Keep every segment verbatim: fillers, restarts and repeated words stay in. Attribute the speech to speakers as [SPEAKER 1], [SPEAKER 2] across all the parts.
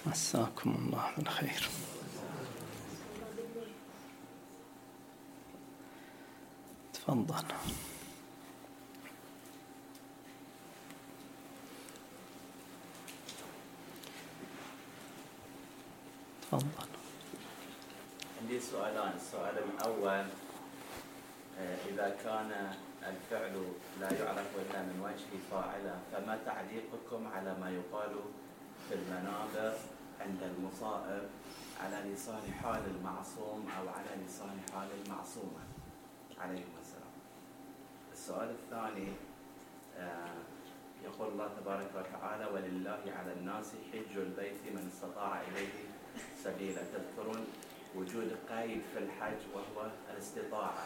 [SPEAKER 1] مساكم الله بالخير. تفضل. تفضل.
[SPEAKER 2] عندي سؤالان. السؤال الأول، إذا كان الفعل لا يعرف إلا من وجه فاعله، فما تعليقكم على ما يقال في المنابر عند المصائب على لسان حال المعصوم أو على لسان حال المعصومة عليهم السلام؟ السؤال الثاني، يقول الله تبارك وتعالى: ولله على الناس حج البيت من استطاع إليه سبيلا. تذكرون وجود قيد في الحج وهو الاستطاعة.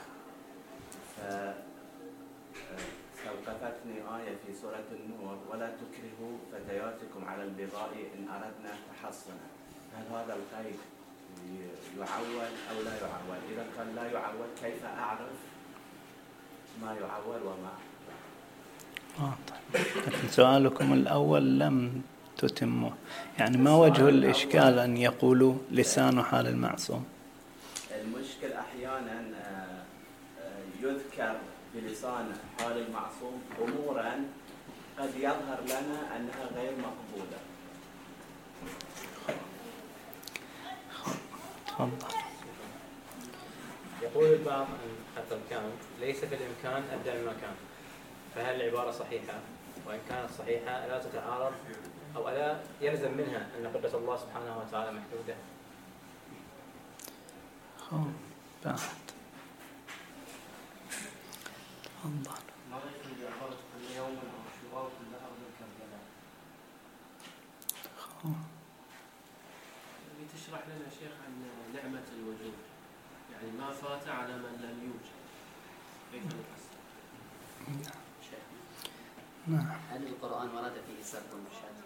[SPEAKER 2] فاستوقفتني آية في سورة النور: ولا تكرهوا فتياتكم على البغاء إن أردنا تحصنا. هل هذا القيد يعول أو لا يعول؟ إذا كان لا يعول، كيف أعرف ما يعول وما
[SPEAKER 1] آه طيب. لكن سؤالكم الأول لم تتمه، يعني ما وجه الإشكال أن يقولوا لسان حال المعصوم؟
[SPEAKER 2] المشكل أحيانا يذكر بلسان حال المعصوم أمورا قد يظهر لنا أنها غير مقبولة.
[SPEAKER 1] تفضل.
[SPEAKER 3] يقول البعض أن حتى الكلام ليس في الإمكان أبدأ بما كان، فهل العبارة صحيحة؟ وإن كانت صحيحة ألا تتعارض أو ألا يلزم منها أن قدرة الله سبحانه وتعالى محدودة؟
[SPEAKER 1] خب بعد. تفضل.
[SPEAKER 4] ما رأيكم بعبارة كل يوم أو شباب كل أرض كربلاء؟
[SPEAKER 1] خب
[SPEAKER 4] تشرح لنا شيخ عن نعمة الوجود، يعني ما فات على من لم يوجد، كيف نفسر؟
[SPEAKER 1] نعم.
[SPEAKER 5] هل القرآن ورد فيه سرد المشهد؟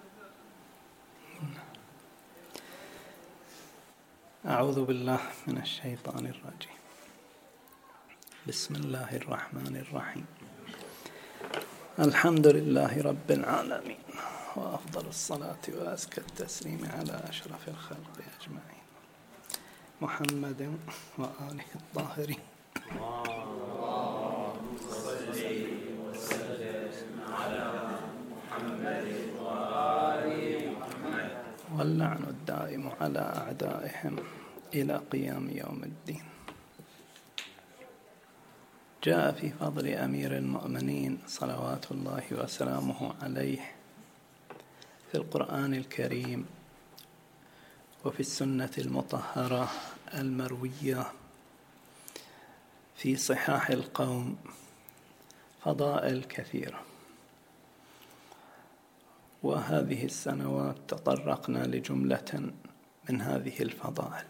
[SPEAKER 1] أعوذ بالله من الشيطان الرجيم. بسم الله الرحمن الرحيم. الحمد لله رب العالمين، وأفضل الصلاة وأزكى التسليم على أشرف الخلق أجمعين، محمد وآله الطاهرين. واللعن الدائم على أعدائهم إلى قيام يوم الدين. جاء في فضل أمير المؤمنين صلوات الله وسلامه عليه في القرآن الكريم وفي السنة المطهرة المروية في صحاح القوم فضائل كثيرة، وهذه السنوات تطرقنا لجملة من هذه الفضائل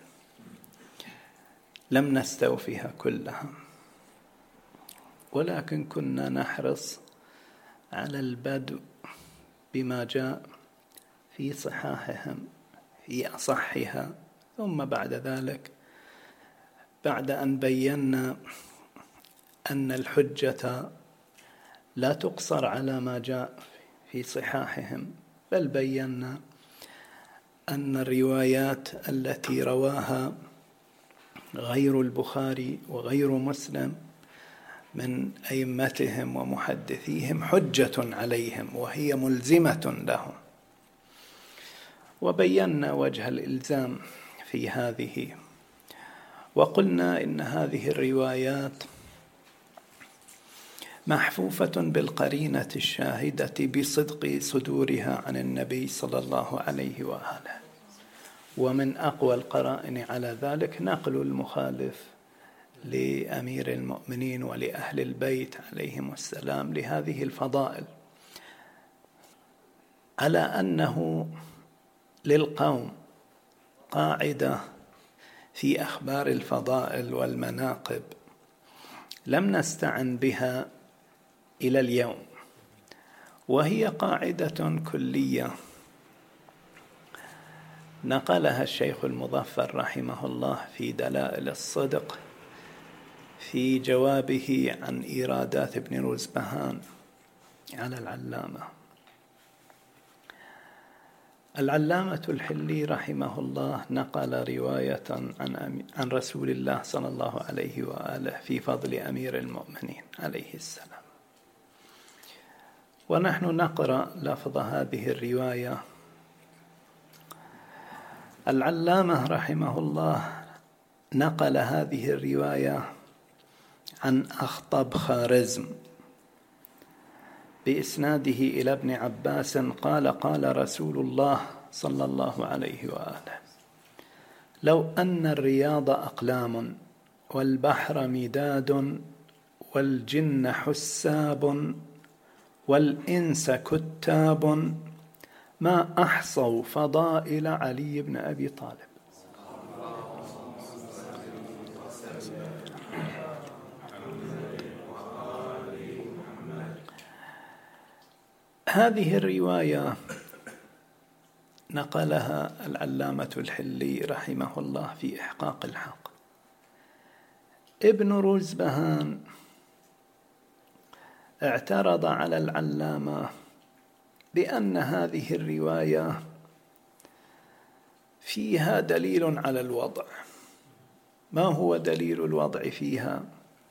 [SPEAKER 1] لم نستوفيها كلها، ولكن كنا نحرص على البدء بما جاء في صحاحهم في أصحها، ثم بعد ذلك بعد أن بينا أن الحجة لا تقصر على ما جاء في صحاحهم، بل بينا أن الروايات التي رواها غير البخاري وغير مسلم من أئمتهم ومحدثيهم حجة عليهم وهي ملزمة لهم، وبينا وجه الإلزام في هذه، وقلنا إن هذه الروايات محفوفة بالقرينة الشاهدة بصدق صدورها عن النبي صلى الله عليه وآله، ومن أقوى القرائن على ذلك نقل المخالف لأمير المؤمنين ولأهل البيت عليهم السلام لهذه الفضائل، على أنه للقوم قاعدة في أخبار الفضائل والمناقب لم نستعن بها إلى اليوم، وهي قاعدة كلية نقلها الشيخ المظفر رحمه الله في دلائل الصدق في جوابه عن إيرادات ابن روزبهان على العلامة، العلامة الحلي رحمه الله نقل رواية عن عن رسول الله صلى الله عليه وآله في فضل أمير المؤمنين عليه السلام، ونحن نقرأ لفظ هذه الرواية. العلامة رحمه الله نقل هذه الرواية عن أخطب خارزم بإسناده إلى ابن عباس قال قال رسول الله صلى الله عليه وآله: لو أن الرياض أقلام والبحر مداد والجن حساب والإنس كتاب ما أحصوا فضائل علي بن أبي طالب. هذه الرواية نقلها العلامة الحلي رحمه الله في إحقاق الحق. ابن روزبهان اعترض على العلامة بأن هذه الرواية فيها دليل على الوضع. ما هو دليل الوضع فيها؟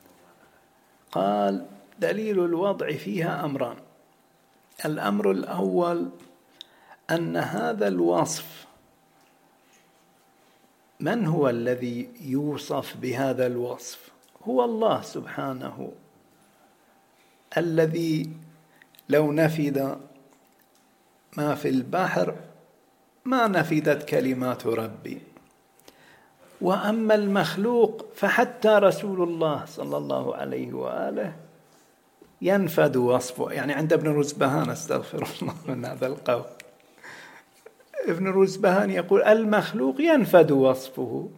[SPEAKER 1] قال: دليل الوضع فيها أمران. الأمر الأول أن هذا الوصف، من هو الذي يوصف بهذا الوصف؟ هو الله سبحانه، الذي لو نفد ما في البحر ما نفدت كلمات ربي. وأما المخلوق فحتى رسول الله صلى الله عليه وآله ينفد وصفه. يعني عند ابن روزبهان، استغفر الله من هذا القول، ابن روزبهان يقول المخلوق ينفد وصفه.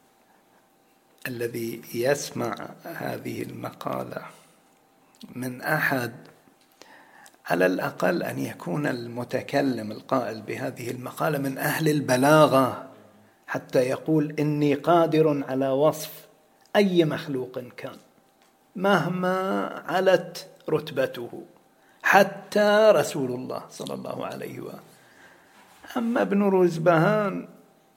[SPEAKER 1] الذي يسمع هذه المقالة من أحد، على الأقل أن يكون المتكلم القائل بهذه المقالة من أهل البلاغة، حتى يقول إني قادر على وصف أي مخلوق كان مهما علت رتبته، حتى رسول الله صلى الله عليه وآله. أما ابن روزبهان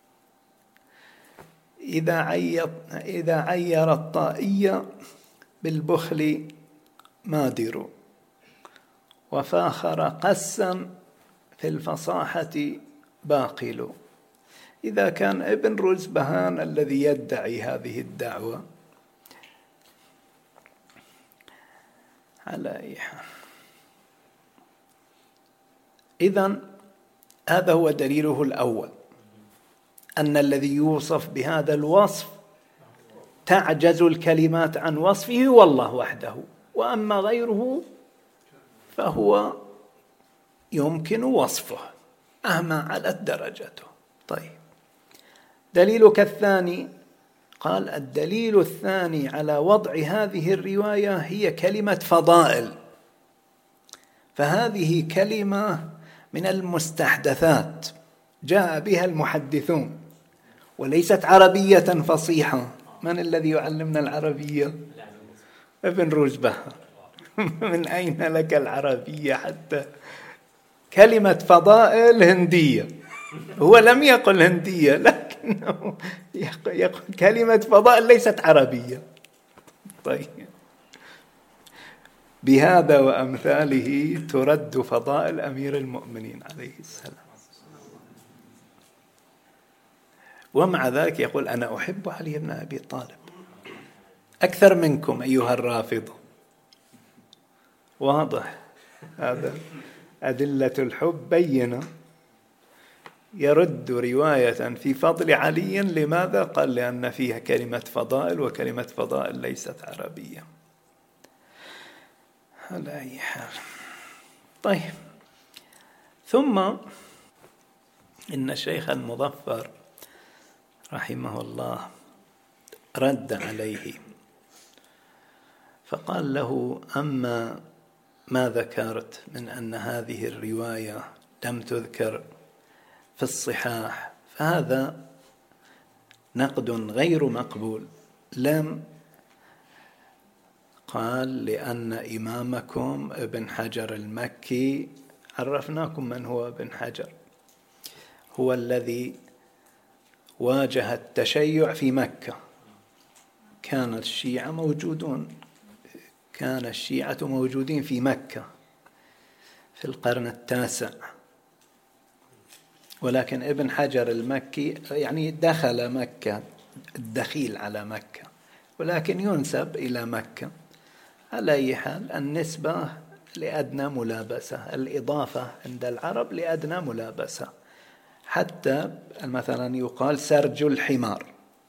[SPEAKER 1] إذا عير, إذا عير الطائية بالبخل مادر، وفاخر قسا في الفصاحة باقل. إذا كان ابن روزبهان الذي يدعي هذه الدعوة، على أي حال، إذن هذا هو دليله الأول، أن الذي يوصف بهذا الوصف تعجز الكلمات عن وصفه هو الله وحده، وأما غيره فهو يمكن وصفه مهما علت درجته. طيب، دليلك الثاني، قال الدليل الثاني على وضع هذه الرواية هي كلمة فضائل، فهذه كلمة من المستحدثات جاء بها المحدثون وليست عربية فصيحة. من الذي يعلمنا العربية؟ ابن روزبهان. من أين لك العربية حتى؟ كلمة فضائل هندية، هو لم يقل هندية لكنه يقول كلمة فضائل ليست عربية. طيب، بهذا وأمثاله ترد فضائل أمير المؤمنين عليه السلام، ومع ذلك يقول أنا أحب علي بن أبي طالب أكثر منكم أيها الرافضة. واضح هذا، أدلة الحب بينة. يرد رواية في فضل علي، لماذا؟ قال لأن فيها كلمة فضائل، وكلمة فضائل ليست عربية. على أي حال، طيب، ثم إن الشيخ المظفر رحمه الله رد عليه فقال له: أما ما ذكرت من أن هذه الرواية لم تذكر في الصحاح فهذا نقد غير مقبول. لم قال لأن إمامكم ابن حجر المكي، عرفناكم من هو ابن حجر، هو الذي واجه التشيع في مكة. كان الشيعة موجودون كان الشيعة موجودين في مكة في القرن التاسع، ولكن ابن حجر المكي يعني دخل مكة، الدخيل على مكة، ولكن ينسب إلى مكة. على أي حال النسبة لأدنى ملابسة، الإضافة عند العرب لأدنى ملابسة. حتى مثلا يقال سرج الحمار،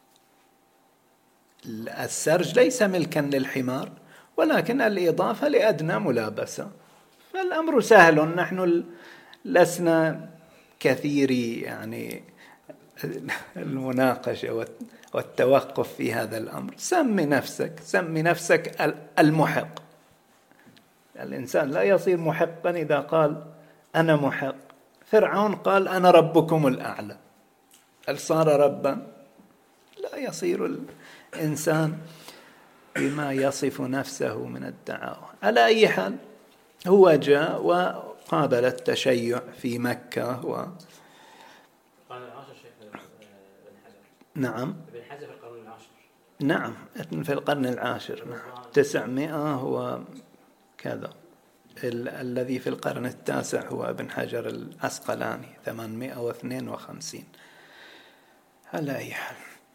[SPEAKER 1] السرج ليس ملكا للحمار، ولكن الإضافة لأدنى ملابسة. فالأمر سهل، نحن لسنا كثيري يعني المناقشة والتوقف في هذا الأمر. سمي نفسك سمي نفسك المحق. الإنسان لا يصير محقا إذا قال أنا محق. فرعون قال أنا ربكم الأعلى، هل صار ربا؟ لا يصير الإنسان بما يصف نفسه من الدعاوى. على أي حال هو جاء وقابل التشيع في مكة و...
[SPEAKER 3] القرن العاشر شيخ ابن حجر.
[SPEAKER 1] نعم
[SPEAKER 3] ابن حجر في القرن العاشر.
[SPEAKER 1] نعم في القرن العاشر، نعم تسعمائة وكذا. ال- الذي في القرن التاسع هو ابن حجر العسقلاني ثمانمائة واثنين وخمسين. على أي حال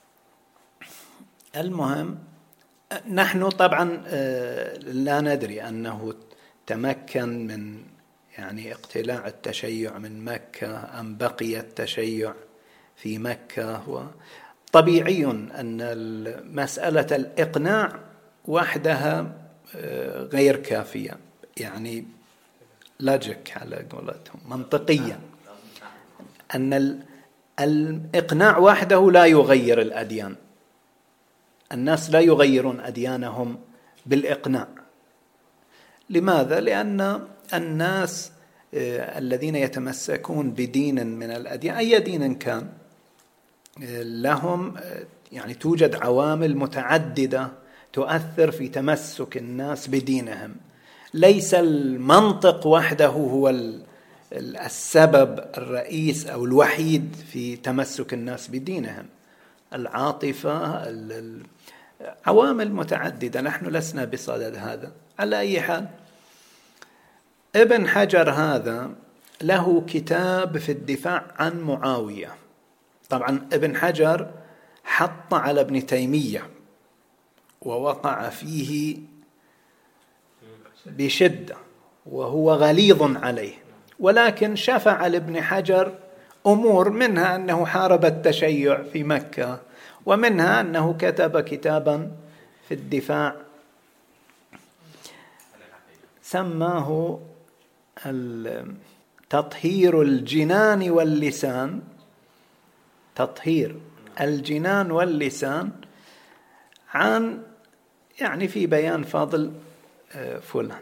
[SPEAKER 1] المهم نحن طبعا لا ندري أنه تمكن من يعني اقتلاع التشيع من مكة أم بقي التشيع في مكة. وطبيعي أن مسألة الإقناع وحدها غير كافية، يعني لاجيك على قولتهم، منطقيا، أن الإقناع وحده لا يغير الأديان. الناس لا يغيرون أديانهم بالإقناع. لماذا؟ لأن الناس الذين يتمسكون بدين من الأديان أي دين كان لهم يعني توجد عوامل متعددة تؤثر في تمسك الناس بدينهم. ليس المنطق وحده هو السبب الرئيس أو الوحيد في تمسك الناس بدينهم. العاطفة، عوامل متعددة، نحن لسنا بصدد هذا. على أي حال ابن حجر هذا له كتاب في الدفاع عن معاوية. طبعا ابن حجر حط على ابن تيمية ووقع فيه بشدة وهو غليظ عليه، ولكن شفع لابن حجر أمور، منها أنه حارب التشيع في مكة، ومنها أنه كتب كتابا في الدفاع سماه تطهير الجنان واللسان، تطهير الجنان واللسان عن يعني في بيان فضل فلان.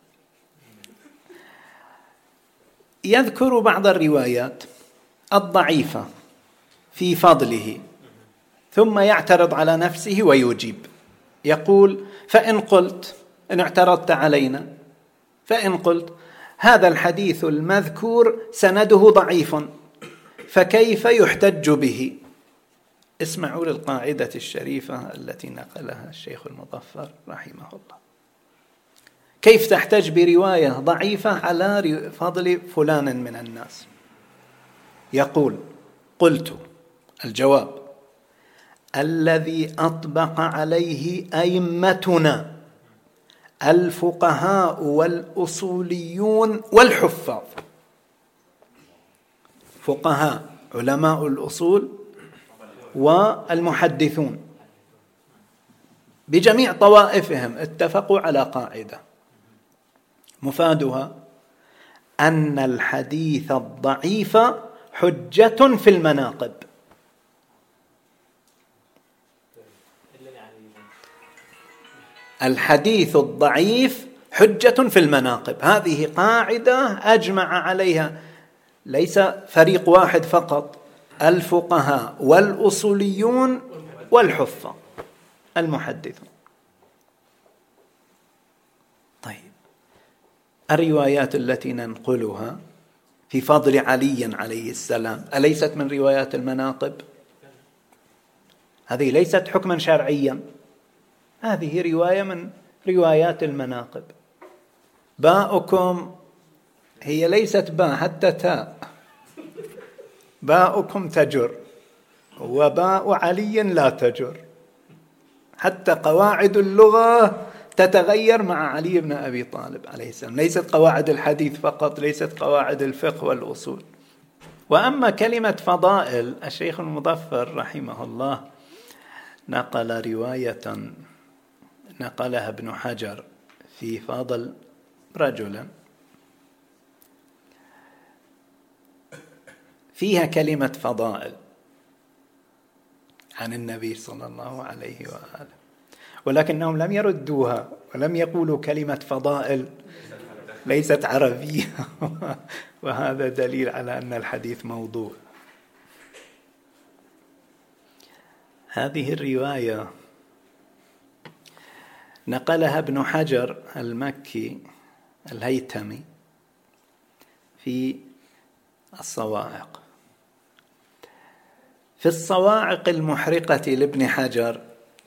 [SPEAKER 1] يذكر بعض الروايات الضعيفة في فضله، ثم يعترض على نفسه ويجيب، يقول فإن قلت، إن اعترضت علينا، فإن قلت هذا الحديث المذكور سنده ضعيف فكيف يحتج به؟ اسمعوا للقاعدة الشريفة التي نقلها الشيخ المظفر رحمه الله. كيف تحتج برواية ضعيفة على فضل فلان من الناس؟ يقول قلت، الجواب الذي أطبق عليه أئمتنا الفقهاء والأصوليون والحفاظ. فقهاء علماء الأصول والمحدثون بجميع طوائفهم اتفقوا على قاعدة مفادها أن الحديث الضعيف حجة في المناقب. الحديث الضعيف حجة في المناقب، هذه قاعدة أجمع عليها ليس فريق واحد فقط، الفقهاء والأصوليون والحفاظ المحدثون. طيب الروايات التي ننقلها في فضل علي عليه السلام أليست من روايات المناقب؟ هذه ليست حكما شرعيا، هذه رواية من روايات المناقب. باؤكم هي ليست باء حتى تاء، باؤكم تجر وباء علي لا تجر، حتى قواعد اللغة تتغير مع علي بن أبي طالب عليه السلام، ليست قواعد الحديث فقط، ليست قواعد الفقه والأصول. وأما كلمة فضائل، الشيخ المظفر رحمه الله نقل رواية نقلها ابن حجر في فضل رجلا فيها كلمة فضائل عن النبي صلى الله عليه وآله، ولكنهم لم يردوها ولم يقولوا كلمة فضائل ليست عربية وهذا دليل على أن الحديث موضوع. هذه الرواية نقلها ابن حجر المكي الهيثمي في الصواعق. في الصواعق المحرقة لابن حجر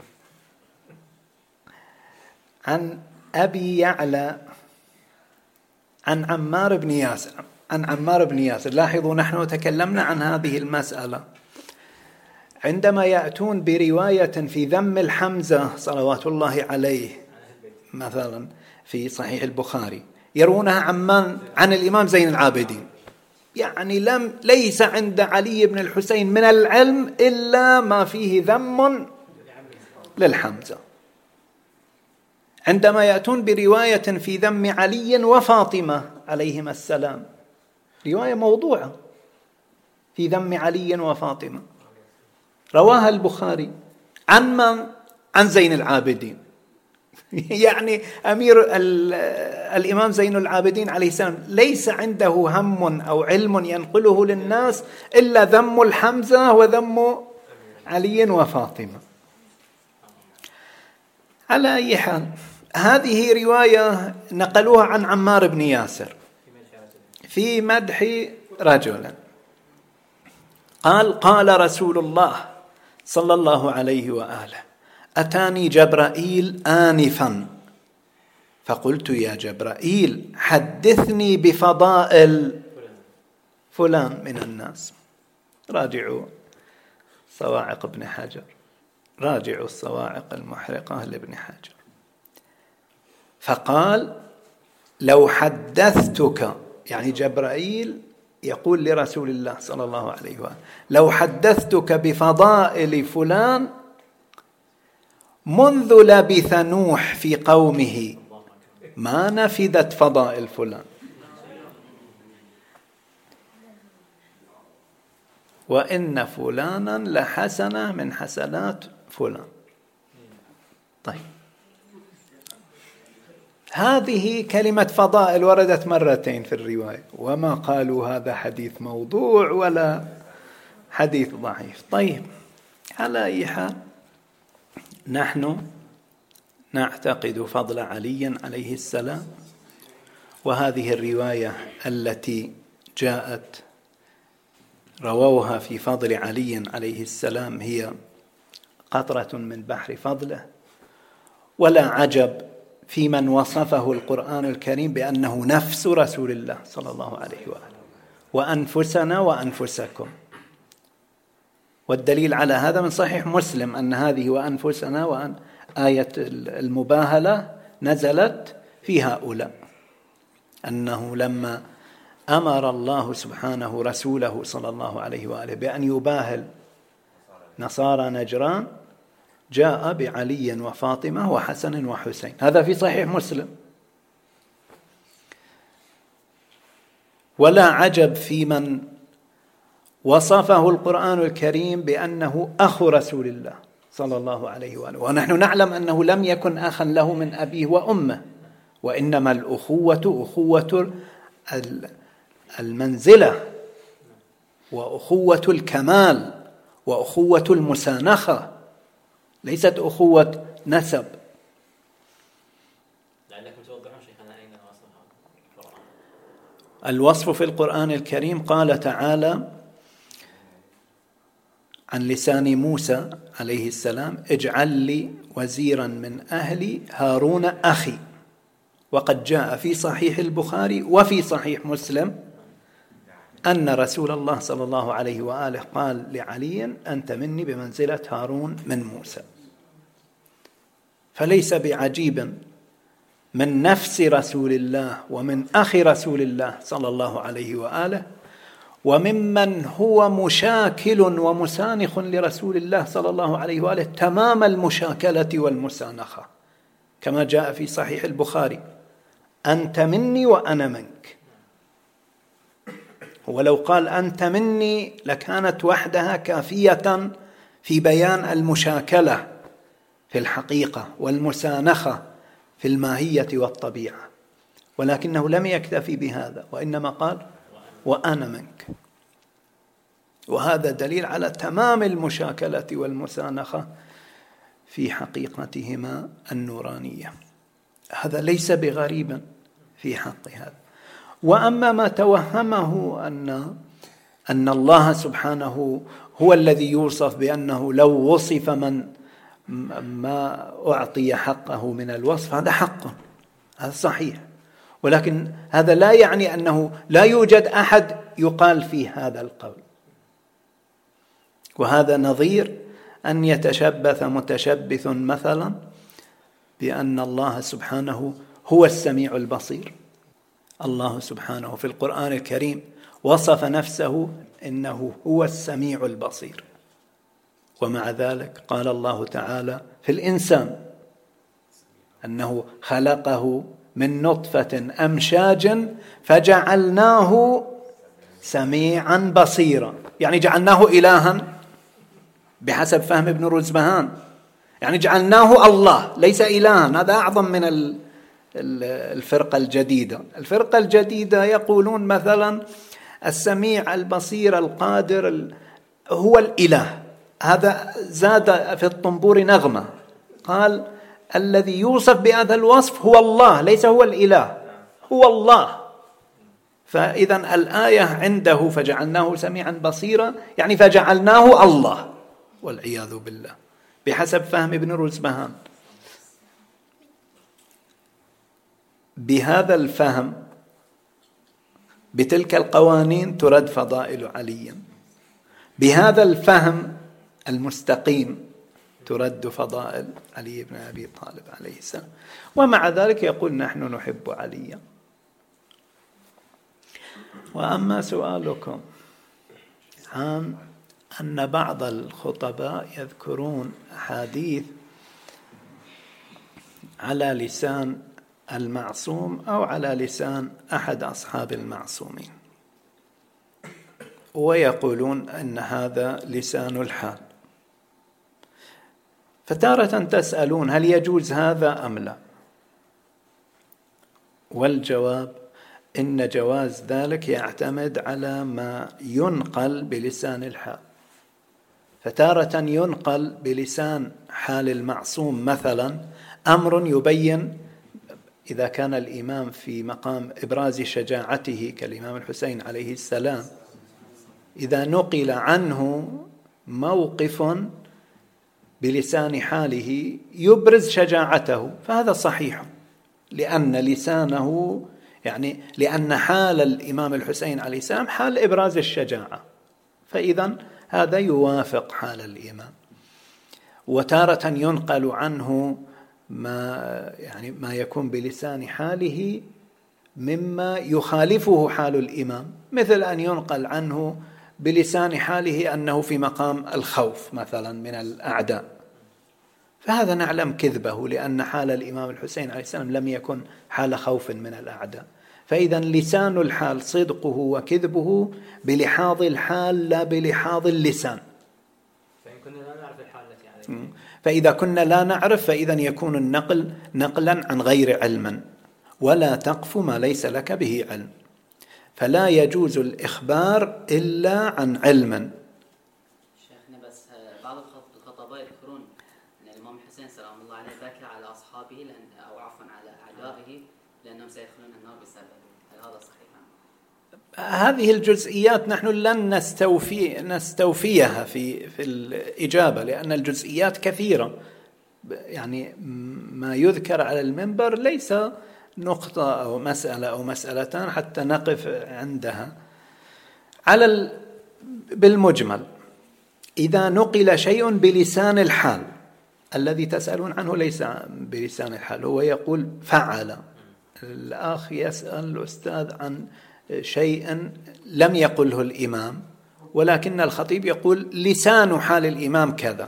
[SPEAKER 1] عن أبي يعلى عن عمار بن ياسر عن عمار بن ياسر. لاحظوا نحن تكلمنا عن هذه المسألة عندما يأتون برواية في ذم الحمزة صلوات الله عليه مثلا في صحيح البخاري يرونها عمان عن الإمام زين العابدين، يعني لم ليس عند علي بن الحسين من العلم إلا ما فيه ذم للحمزة. عندما يأتون برواية في ذم علي وفاطمة عليهما السلام، رواية موضوعة في ذم علي وفاطمة، رواها البخاري عن من؟ عن زين العابدين. يعني أمير الإمام زين العابدين عليه السلام ليس عنده هم أو علم ينقله للناس إلا ذم الحمزة وذم علي وفاطمة. على أي حال، هذه رواية نقلوها عن عمار بن ياسر في مدح رجلا قال: قال رسول الله صلى الله عليه وآله: أتاني جبرائيل آنفا فقلت يا جبرائيل حدثني بفضائل فلان من الناس. راجعوا صواعق ابن حجر، راجعوا الصواعق المحرقة لابن حجر. فقال: لو حدثتك، يعني جبرائيل يقول لرسول الله صلى الله عليه وآله: لو حدثتك بفضائل فلان منذ لبث نوح في قومه ما نفدت فضائل فلان، وإن فلانا لحسنة من حسنات فلان. طيب، هذه كلمة فضائل وردت مرتين في الرواية، وما قالوا هذا حديث موضوع ولا حديث ضعيف. طيب، على أي حال، نحن نعتقد فضل علي عليه السلام، وهذه الرواية التي جاءت رووها في فضل علي عليه السلام هي قطرة من بحر فضله، ولا عجب في من وصفه القرآن الكريم بأنه نفس رسول الله صلى الله عليه وآله، وأنفسنا وأنفسكم. والدليل على هذا من صحيح مسلم أن هذه وأنفسنا وأن آية المباهلة نزلت في هؤلاء، أنه لما أمر الله سبحانه رسوله صلى الله عليه وآله بأن يباهل نصارى نجران جاء بعلي وفاطمة وحسن وحسين، هذا في صحيح مسلم. ولا عجب في من وصفه القرآن الكريم بأنه أخو رسول الله صلى الله عليه وآله، ونحن نعلم أنه لم يكن أخا له من أبيه وأمه، وإنما الأخوة أخوة المنزلة وأخوة الكمال وأخوة المسانخة، ليست أخوة نسب.
[SPEAKER 3] لعلكم توضحون شيخنا أين أصل هذا القرآن؟
[SPEAKER 1] الوصف في القرآن الكريم قال تعالى عن لسان موسى عليه السلام: اجعل لي وزيرا من أهلي هارون أخي. وقد جاء في صحيح البخاري وفي صحيح مسلم أن رسول الله صلى الله عليه وآله قال لعلي: أنت مني بمنزلة هارون من موسى. فليس بعجيب من نفس رسول الله ومن أخي رسول الله صلى الله عليه وآله وممن هو مشاكل ومسانخ لرسول الله صلى الله عليه وآله تمام المشاكلة والمسانخة، كما جاء في صحيح البخاري: أنت مني وأنا منك. ولو قال أنت مني لكانت وحدها كافية في بيان المشاكلة في الحقيقة والمسانخة في الماهية والطبيعة، ولكنه لم يكتفي بهذا، وإنما قال: وأنا منك. وهذا دليل على تمام المشاكلة والمسانخة في حقيقتهما النورانية. هذا ليس بغريب في حق هذا. وأما ما توهمه أن أن الله سبحانه هو الذي يوصف بأنه لو وصف من ما أعطي حقه من الوصف، هذا حق، هذا صحيح، ولكن هذا لا يعني أنه لا يوجد أحد يقال فيه هذا القول. وهذا نظير أن يتشبث متشبث مثلا بأن الله سبحانه هو السميع البصير. الله سبحانه في القرآن الكريم وصف نفسه إنه هو السميع البصير، ومع ذلك قال الله تعالى في الإنسان أنه خلقه من نطفة أمشاج فجعلناه سميعا بصيرا، يعني جعلناه إلها بحسب فهم ابن رزبهان، يعني جعلناه الله ليس إلها. هذا أعظم من الفرقة الجديدة. الفرقة الجديدة يقولون مثلا السميع البصير القادر هو الإله. هذا زاد في الطنبور نغمة، قال الذي يوصف بهذا الوصف هو الله ليس هو الإله، هو الله. فإذا الآية عنده فجعلناه سميعا بصيرا يعني فجعلناه الله، والعياذ بالله، بحسب فهم ابن رزبهان. بهذا الفهم بتلك القوانين ترد فضائل علي، بهذا الفهم المستقيم ترد فضائل علي بن أبي طالب عليه السلام. ومع ذلك يقول نحن نحب عليا. وأما سؤالكم عن أن بعض الخطباء يذكرون أحاديث على لسان المعصوم أو على لسان أحد أصحاب المعصومين، ويقولون أن هذا لسان الحال، فتارة تسألون هل يجوز هذا أم لا؟ والجواب إن جواز ذلك يعتمد على ما ينقل بلسان الحال. فتارة ينقل بلسان حال المعصوم مثلا أمر يبين، إذا كان الإمام في مقام إبراز شجاعته كالإمام الحسين عليه السلام، إذا نقل عنه موقف بلسان حاله يبرز شجاعته فهذا صحيح، لأن لسانه يعني لأن حال الإمام الحسين عليه السلام حال إبراز الشجاعة، فإذا هذا يوافق حال الإمام. وتارة ينقل عنه ما يعني ما يكون بلسان حاله مما يخالفه حال الإمام، مثل أن ينقل عنه بلسان حاله أنه في مقام الخوف مثلا من الأعداء، فهذا نعلم كذبه، لأن حال الإمام الحسين عليه السلام لم يكن حال خوف من الأعداء. فإذا لسان الحال صدقه وكذبه بلحاظ الحال لا بلحاظ اللسان.
[SPEAKER 3] فإن كنا لا نعرف الحال التي عليه،
[SPEAKER 1] فإذا كنا لا نعرف فإذا يكون النقل نقلا عن غير علم، ولا تقف ما ليس لك به علم، فلا يجوز الإخبار إلا عن علم.
[SPEAKER 5] شيخنا بس بعض الخطباء يذكرون أن الإمام الحسين سلام الله عليه بكى على أصحابه لأن أو عفوا على أعدائه لأنهم سيدخلون النار بسببه، هل هذا صحيح؟
[SPEAKER 1] هذه الجزئيات نحن لن نستوفي نستوفيها في في الإجابة، لأن الجزئيات كثيرة. يعني ما يذكر على المنبر ليس نقطة أو مسألة أو مسألتان حتى نقف عندها. على ال... بالمجمل، إذا نقل شيء بلسان الحال، الذي تسألون عنه ليس بلسان الحال، هو يقول فعل. الأخ يسأل الأستاذ عن شيء لم يقله الإمام، ولكن الخطيب يقول لسان حال الإمام كذا.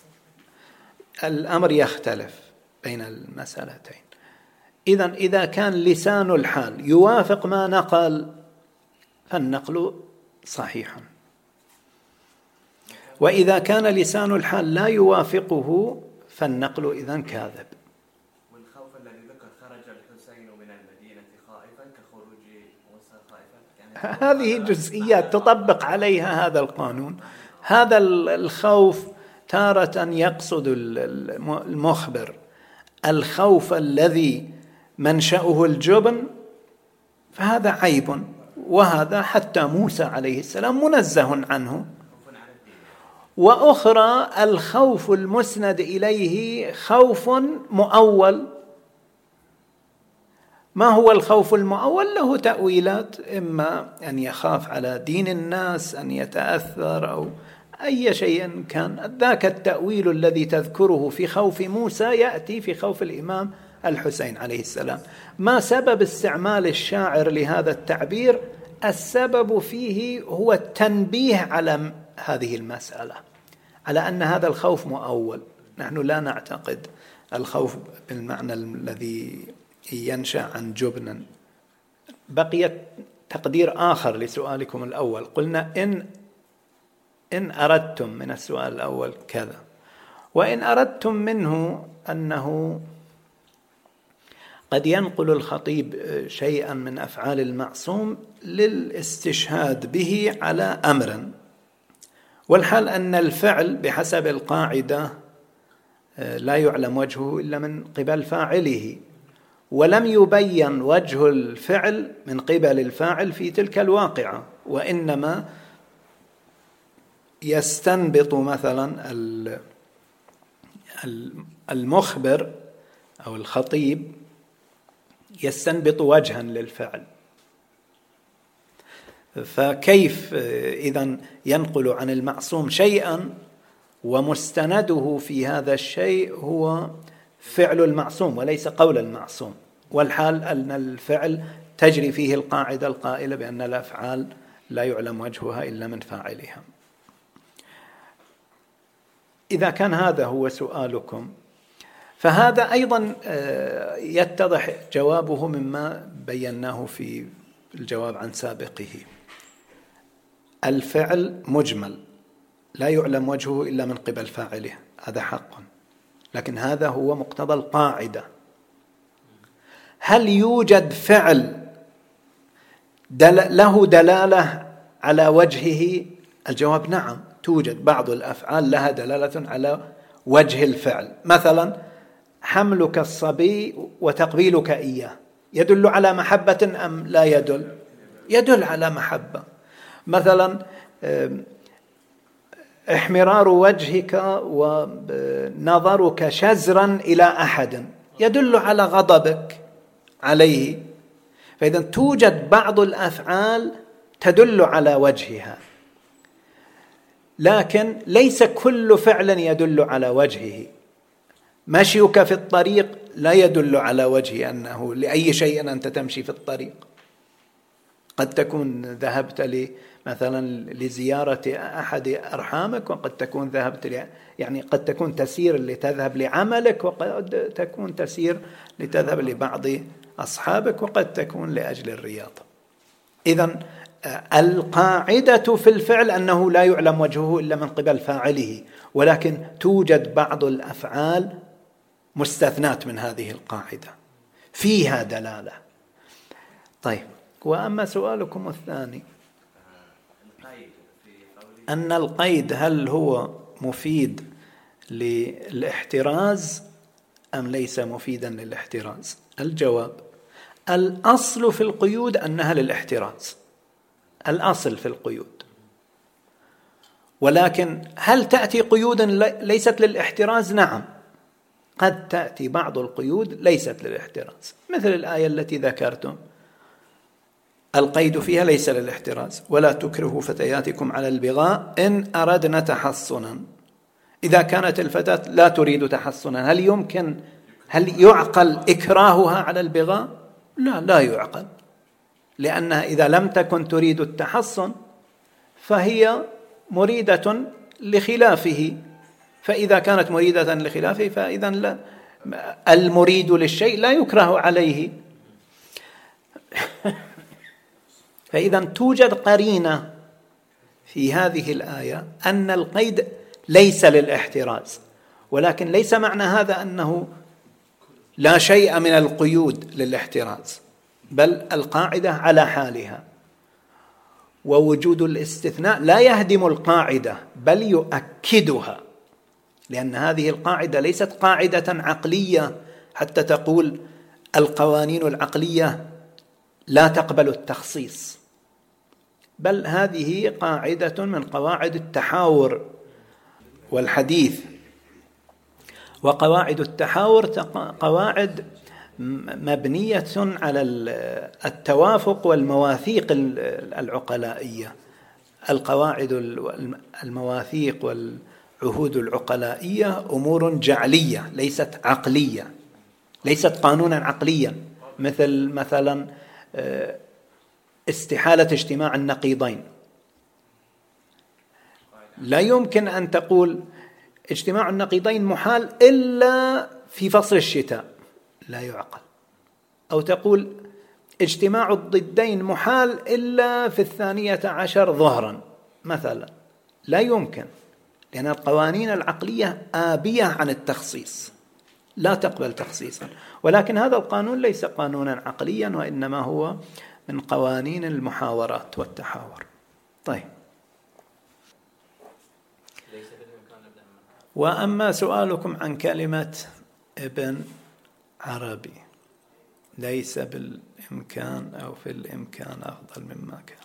[SPEAKER 1] الأمر يختلف بين المسألتين. إذن إذا كان لسان الحال يوافق ما نقل فالنقل صحيح، وإذا كان لسان الحال لا يوافقه فالنقل إذن كاذب.
[SPEAKER 2] والخوف الذي ذكر خرج الحسين من المدينة خائفا كخروج موسى خائفا، يعني
[SPEAKER 1] هذه جزئيات تطبق عليها هذا القانون. هذا الخوف تارة يقصد المخبر الخوف الذي منشأه الجبن، فهذا عيب، وهذا حتى موسى عليه السلام منزه عنه. وأخرى الخوف المسند إليه خوف مؤول. ما هو الخوف المؤول؟ له تأويلات، إما أن يخاف على دين الناس، أن يتأثر، أو أي شيء كان. ذاك التأويل الذي تذكره في خوف موسى يأتي في خوف الإمام الحسين عليه السلام. ما سبب استعمال الشاعر لهذا التعبير؟ السبب فيه هو التنبيه على هذه المسألة، على أن هذا الخوف مؤول. نحن لا نعتقد الخوف بالمعنى الذي ينشأ عن جبن. بقي تقدير آخر لسؤالكم الأول. قلنا إن إن أردتم من السؤال الأول كذا، وإن أردتم منه أنه قد ينقل الخطيب شيئا من أفعال المعصوم للاستشهاد به على أمر، والحال أن الفعل بحسب القاعدة لا يعلم وجهه إلا من قبل فاعله، ولم يبين وجه الفعل من قبل الفاعل في تلك الواقعة، وإنما يستنبط مثلا المخبر أو الخطيب يستنبط وجها للفعل. فكيف إذن ينقل عن المعصوم شيئا ومستنده في هذا الشيء هو فعل المعصوم وليس قول المعصوم، والحال أن الفعل تجري فيه القاعدة القائلة بأن الأفعال لا يعلم وجهها إلا من فاعلها. إذا كان هذا هو سؤالكم، فهذا أيضا يتضح جوابه مما بيناه في الجواب عن سابقه. الفعل مجمل لا يعلم وجهه إلا من قبل فاعله، هذا حق، لكن هذا هو مقتضى القاعدة. هل يوجد فعل دل له دلالة على وجهه؟ الجواب نعم، توجد بعض الأفعال لها دلالة على وجه الفعل. مثلا حملك الصبي وتقبيلك إياه يدل على محبة أم لا يدل؟ يدل على محبة. مثلا احمرار وجهك ونظرك شزرا إلى أحد يدل على غضبك عليه. فإذا توجد بعض الأفعال تدل على وجهها، لكن ليس كل فعل يدل على وجهه. مشيك في الطريق لا يدل على وجه أنه لأي شيء أنت تمشي في الطريق. قد تكون ذهبت لي مثلا لزيارة أحد أرحامك، وقد تكون ذهبت لي يعني قد تكون تسير لتذهب لعملك، وقد تكون تسير لتذهب لبعض أصحابك، وقد تكون لأجل الرياضة. إذن القاعدة في الفعل أنه لا يعلم وجهه إلا من قبل فاعله، ولكن توجد بعض الأفعال مستثنات من هذه القاعدة فيها دلالة. طيب، وأما سؤالكم الثاني أن القيد هل هو مفيد للاحتراز أم ليس مفيدا للاحتراز؟ الجواب: الأصل في القيود أنها للاحتراز، الأصل في القيود. ولكن هل تأتي قيود ليست للاحتراز؟ نعم، قد تأتي بعض القيود ليست للاحتراز، مثل الآية التي ذكرتم، القيد فيها ليس للاحتراز: ولا تكرهوا فتياتكم على البغاء إن أردنا تحصنا. إذا كانت الفتاة لا تريد تحصنا، هل يمكن هل يعقل إكراهها على البغاء؟ لا، لا يعقل، لأنها إذا لم تكن تريد التحصن فهي مريدة لخلافه، فإذا كانت مريدة لخلافه فإذا لا، المريد للشيء لا يكره عليه. فإذا توجد قرينة في هذه الآية أن القيد ليس للاحتراز، ولكن ليس معنى هذا أنه لا شيء من القيود للاحتراز، بل القاعدة على حالها، ووجود الاستثناء لا يهدم القاعدة بل يؤكدها، لأن هذه القاعدة ليست قاعدة عقلية حتى تقول القوانين العقلية لا تقبل التخصيص، بل هذه قاعدة من قواعد التحاور والحديث. وقواعد التحاور قواعد مبنية على التوافق والمواثيق العقلائية. القواعد المواثيق والعهود العقلائية أمور جعلية ليست عقلية، ليست قانونا عقليا، مثل مثلا استحالة اجتماع النقيضين. لا يمكن أن تقول اجتماع النقيضين محال إلا في فصل الشتاء، لا يعقل. أو تقول اجتماع الضدين محال إلا في الثانية عشر ظهرا مثلا، لا يمكن، لأن القوانين العقلية آبية عن التخصيص، لا تقبل تخصيصا. ولكن هذا القانون ليس قانونا عقليا، وإنما هو من قوانين المحاورات والتحاور. طيب، وأما سؤالكم عن كلمة ابن عربي، ليس بالإمكان أو في الإمكان أفضل مما كان،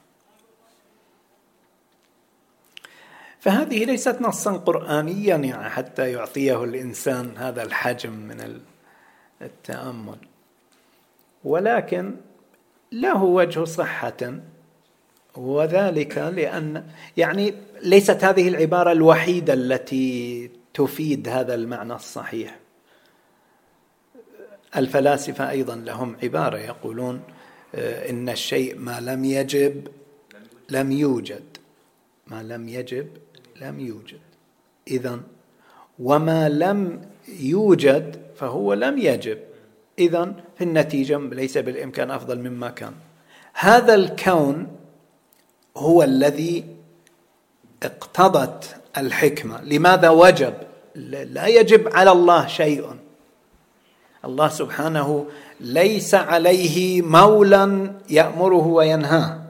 [SPEAKER 1] فهذه ليست نصا قرآنيا يعني حتى يعطيه الإنسان هذا الحجم من التأمل، ولكن له وجه صحة، وذلك لأن يعني ليست هذه العبارة الوحيدة التي تفيد هذا المعنى الصحيح. الفلاسفة أيضا لهم عبارة يقولون إن الشيء ما لم يجب لم يوجد، ما لم يجب لم يوجد، إذن وما لم يوجد فهو لم يجب، إذن في النتيجة ليس بالإمكان أفضل مما كان. هذا الكون هو الذي اقتضت الحكمة. لماذا وجب؟ لا يجب على الله شيء، الله سبحانه ليس عليه مولى يأمره وينهاه،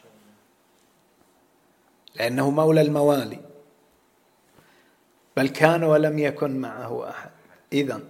[SPEAKER 1] لأنه مولى الموالي، بل كان ولم يكن معه أحد. إذن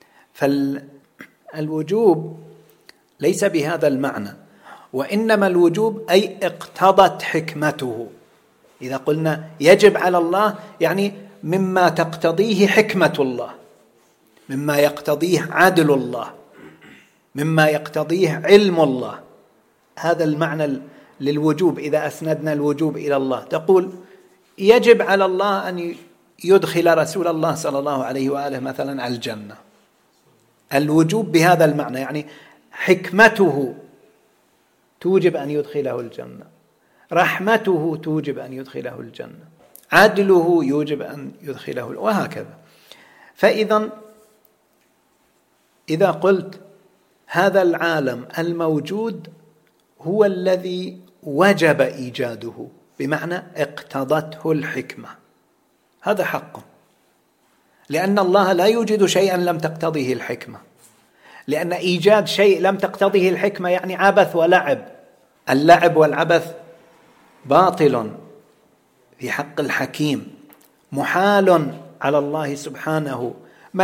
[SPEAKER 1] فالوجوب ليس بهذا المعنى، وإنما الوجوب أي اقتضت حكمته. إذا قلنا يجب على الله يعني مما تقتضيه حكمة الله، مما يقتضيه عدل الله، مما يقتضيه علم الله. هذا المعنى للوجوب. إذا أسندنا الوجوب إلى الله تقول يجب على الله أن يدخل رسول الله صلى الله عليه وآله مثلا على الجنة. الوجوب بهذا المعنى يعني حكمته توجب أن يدخله الجنة، رحمته توجب أن يدخله الجنة، عدله يوجب أن يدخله، وهكذا. فإذا إذا قلت هذا العالم الموجود هو الذي وجب إيجاده، بمعنى اقتضته الحكمة، هذا حق، لأن الله لا يوجد شيئا لم تقتضيه الحكمة، لأن إيجاد شيء لم تقتضيه الحكمة يعني عبث ولعب. اللعب والعبث باطل في حق الحكيم، محال على الله سبحانه،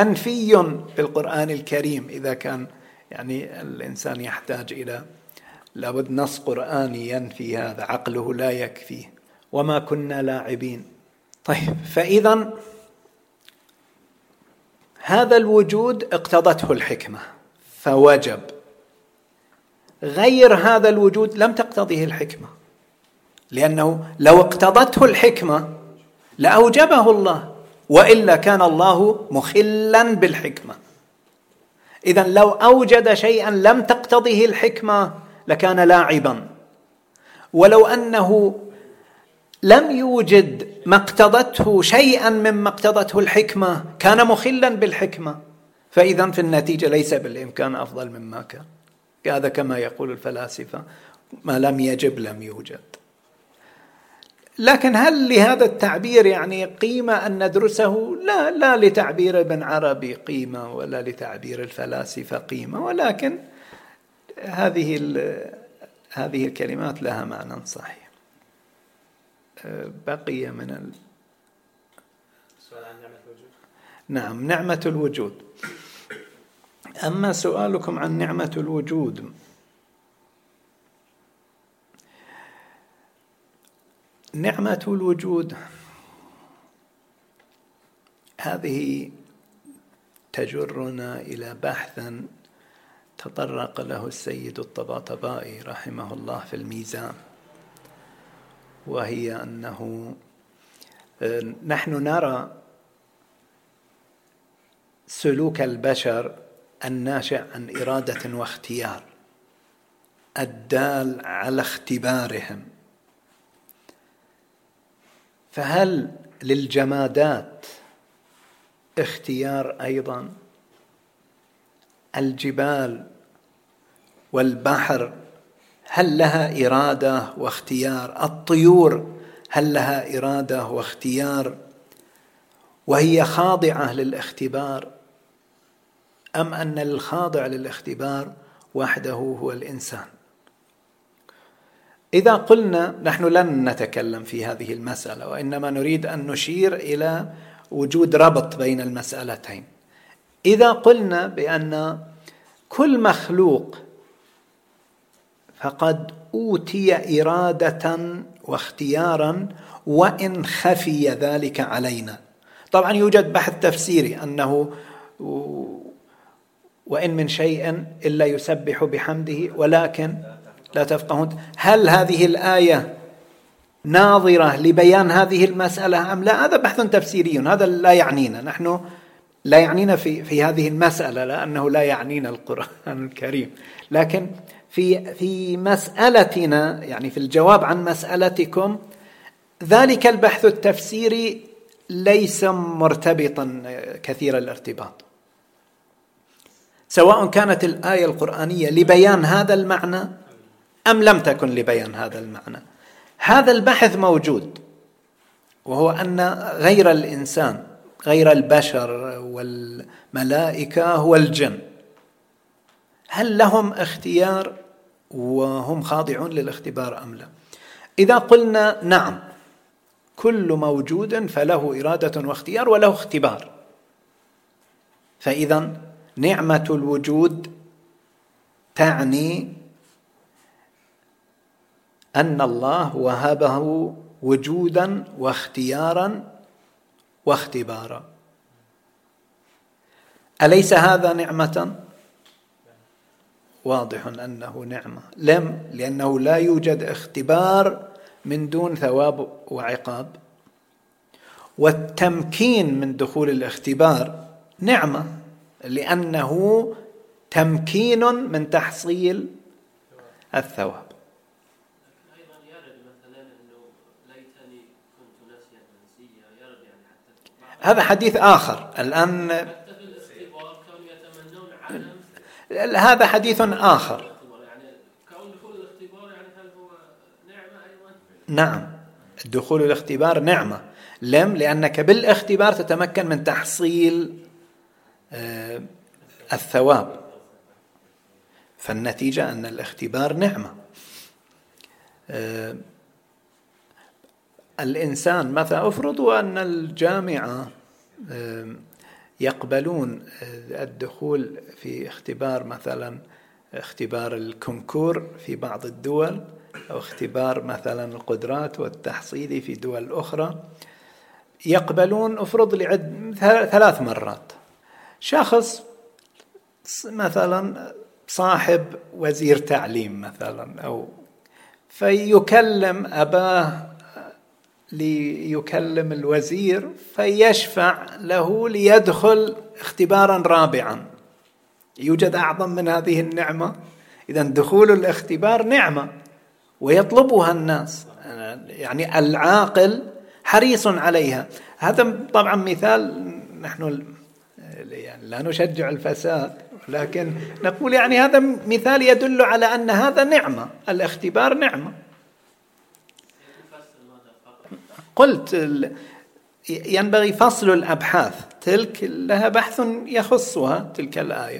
[SPEAKER 1] منفي في القرآن الكريم إذا كان يعني الإنسان يحتاج إلى لابد نص قرآني ينفي هذا، عقله لا يكفيه. وما كنا لاعبين. طيب، فإذا هذا الوجود اقتضته الحكمة فوجب، غير هذا الوجود لم تقتضيه الحكمة، لأنه لو اقتضته الحكمة لأوجبه الله، وإلا كان الله مخلا بالحكمة. إذن لو أوجد شيئا لم تقتضيه الحكمة لكان لاعبا، ولو أنه لم يوجد ما اقتضته شيئا مما اقتضته الحكمة كان مخلا بالحكمة. فإذا في النتيجة ليس بالإمكان أفضل مما كان. هذا كما يقول الفلاسفة، ما لم يجب لم يوجد. لكن هل لهذا التعبير يعني قيمة أن ندرسه؟ لا، لا لتعبير ابن عربي قيمة ولا لتعبير الفلاسفة قيمة، ولكن هذه هذه الكلمات لها معنى صحيح. بقي من ال...
[SPEAKER 3] سؤال عن نعمة الوجود.
[SPEAKER 1] نعم، نعمة الوجود. أما سؤالكم عن نعمة الوجود، نعمة الوجود هذه تجرنا إلى بحث تطرق له السيد الطباطبائي رحمه الله في الميزان، وهي أنه نحن نرى سلوك البشر الناشئ عن إرادة واختيار الدال على اختبارهم. فهل للجمادات اختيار أيضا؟ الجبال والبحر هل لها إرادة واختيار؟ الطيور هل لها إرادة واختيار وهي خاضعة للاختبار؟ أم أن الخاضع للاختبار وحده هو الإنسان؟ إذا قلنا، نحن لن نتكلم في هذه المسألة، وإنما نريد أن نشير إلى وجود ربط بين المسألتين. إذا قلنا بأن كل مخلوق فقد أوتي إرادة واختيارا وإن خفي ذلك علينا. طبعا يوجد بحث تفسيري أنه وإن من شيء إلا يسبح بحمده ولكن لا تفقهون. هل هذه الآية ناظرة لبيان هذه المسألة أم لا؟ هذا بحث تفسيري، هذا لا يعنينا، نحن لا يعنينا في في هذه المسألة، لأنه لا يعنينا القرآن الكريم. لكن في في مسألتنا، يعني في الجواب عن مسألتكم، ذلك البحث التفسيري ليس مرتبطا كثير الارتباط، سواء كانت الآية القرآنية لبيان هذا المعنى أم لم تكن لبيان هذا المعنى. هذا البحث موجود، وهو أن غير الإنسان، غير البشر والملائكة هو الجن، هل لهم اختيار وهم خاضعون للاختبار أم لا؟ إذا قلنا نعم، كل موجود فله إرادة واختيار وله اختبار، فإذا نعمة الوجود تعني أن الله وهبه وجودا واختيارا واختبارا. أليس هذا نعمة؟ واضح أنه نعمة. لم لأنه لا يوجد اختبار من دون ثواب وعقاب، والتمكين من دخول الاختبار نعمة، لأنه تمكين من تحصيل الثواب. هذا حديث آخر الآن، هذا حديث آخر. نعم، الدخول الاختبار نعمة. لم لأنك بالاختبار تتمكن من تحصيل الثواب، فالنتيجة أن الاختبار نعمة. الإنسان مثلا، أفرضوا أن الجامعة يقبلون الدخول في اختبار مثلا اختبار الكونكور في بعض الدول، أو اختبار مثلا القدرات والتحصيلي في دول أخرى، يقبلون أفرض لعد ثلاث مرات شخص مثلا صاحب وزير تعليم مثلا، أو فيكلم أباه ليكلم الوزير فيشفع له ليدخل اختبارا رابعا. يوجد أعظم من هذه النعمة؟ إذن دخول الاختبار نعمة ويطلبها الناس، يعني العاقل حريص عليها. هذا طبعا مثال، نحن يعني لا نشجع الفساد، لكن نقول يعني هذا مثال يدل على أن هذا نعمة، الاختبار نعمة. قلت ينبغي فصل الأبحاث، تلك لها بحث يخصها تلك الآية،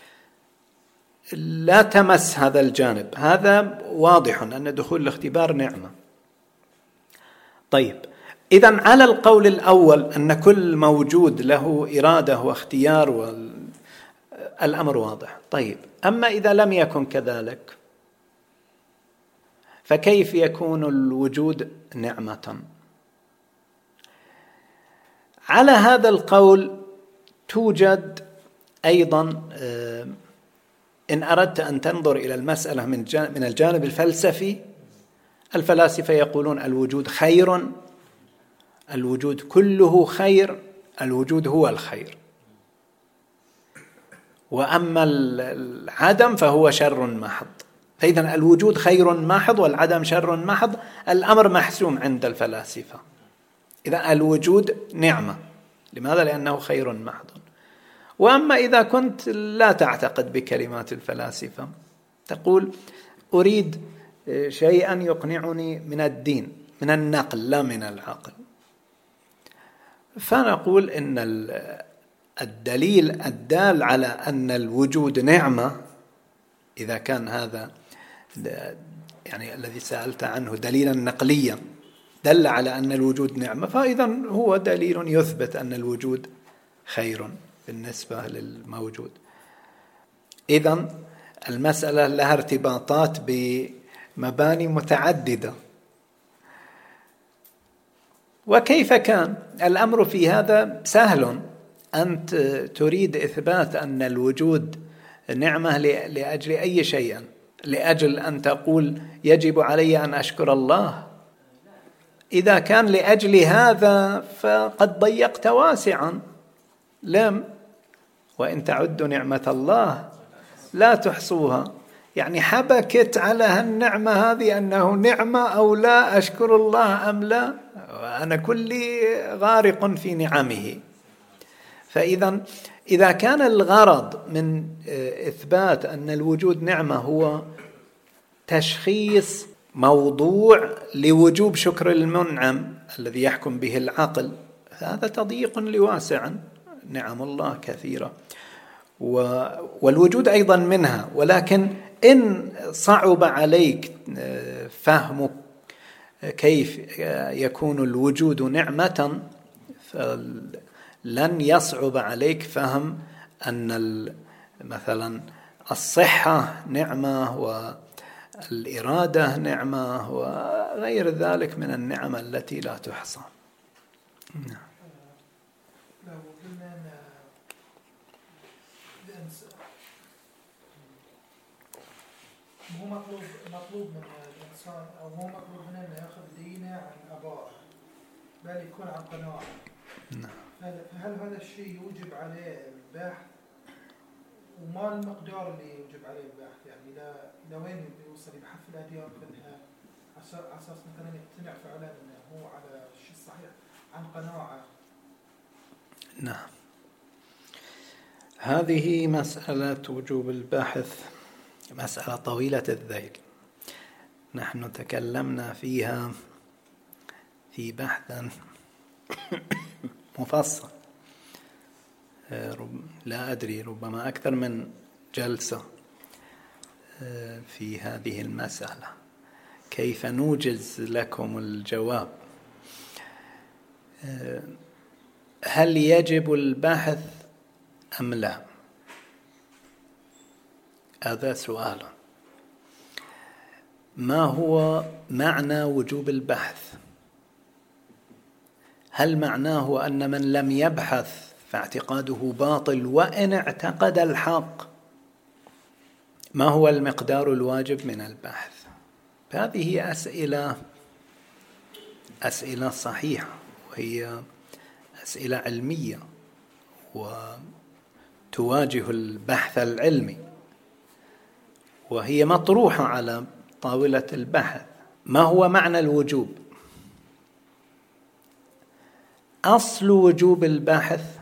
[SPEAKER 1] لا تمس هذا الجانب. هذا واضح أن دخول الاختبار نعمة. طيب، إذن على القول الأول أن كل موجود له إرادة واختيار والأمر واضح. طيب، أما إذا لم يكن كذلك فكيف يكون الوجود نعمة؟ على هذا القول توجد أيضا، إن أردت أن تنظر إلى المسألة من الجانب الفلسفي، الفلاسفة يقولون الوجود خير، الوجود كله خير، الوجود هو الخير، وأما العدم فهو شر محض. فإذا الوجود خير محض والعدم شر محض، الأمر محسوم عند الفلاسفة. إذا الوجود نعمة، لماذا؟ لأنه خير محض. وأما إذا كنت لا تعتقد بكلمات الفلاسفة، تقول أريد شيئا يقنعني من الدين، من النقل لا من العقل، فنقول إن الدليل الدال على أن الوجود نعمة، إذا كان هذا يعني الذي سألت عنه دليلا نقليا دل على أن الوجود نعمة، فإذا هو دليل يثبت أن الوجود خير بالنسبة للموجود. إذن المسألة لها ارتباطات بمباني متعددة. وكيف كان الأمر في هذا سهل؟ أنت تريد إثبات أن الوجود نعمة لأجل أي شيء، لأجل أن تقول يجب علي أن أشكر الله. إذا كان لأجل هذا فقد ضيقت واسعا. لم وإن تعدوا نعمة الله لا تحصوها، يعني حبكت على هالنعمة هذه أنه نعمة أو لا، أشكر الله أم لا، أنا كلي غارق في نعمه. فإذا إذا كان الغرض من إثبات أن الوجود نعمة هو تشخيص موضوع لوجوب شكر المنعم الذي يحكم به العقل، هذا تضييق لواسع. نعم الله كثيرة والوجود أيضا منها، ولكن إن صعب عليك فهم كيف يكون الوجود نعمة، فلن يصعب عليك فهم أن مثلا الصحة نعمة والإرادة نعمة وغير ذلك من النعم التي لا تحصى. نعم.
[SPEAKER 6] لو قلنا أن هو مطلوب مطلوب من الإنسان، أو هو مطلوب منه أن يأخذ دينه عن أبائه، بل يكون عن قناعة. فهل هذا الشيء يوجب عليه البحث؟ وما المقدار اللي يوجب عليه البحث؟ يعني إلى إلى وين يوصل يبحث في الأديان كلها على أساس مثلا يقتنع فعلا أنه هو على الشيء الصحيح عن قناعة؟
[SPEAKER 1] نعم، هذه مسألة وجوب البحث مسألة طويلة الذيل، نحن تكلمنا فيها في بحث مفصل، لا أدري ربما أكثر من جلسة في هذه المسألة، كيف نوجز لكم الجواب. هل يجب البحث أم لا؟ هذا سؤال. ما هو معنى وجوب البحث؟ هل معناه أن من لم يبحث فاعتقاده باطل وإن اعتقد الحق؟ ما هو المقدار الواجب من البحث؟ هذه أسئلة أسئلة صحيحة، وهي أسئلة علمية وتواجه البحث العلمي، وهي مطروحة على طاولة البحث. ما هو معنى الوجوب؟ أصل وجوب البحث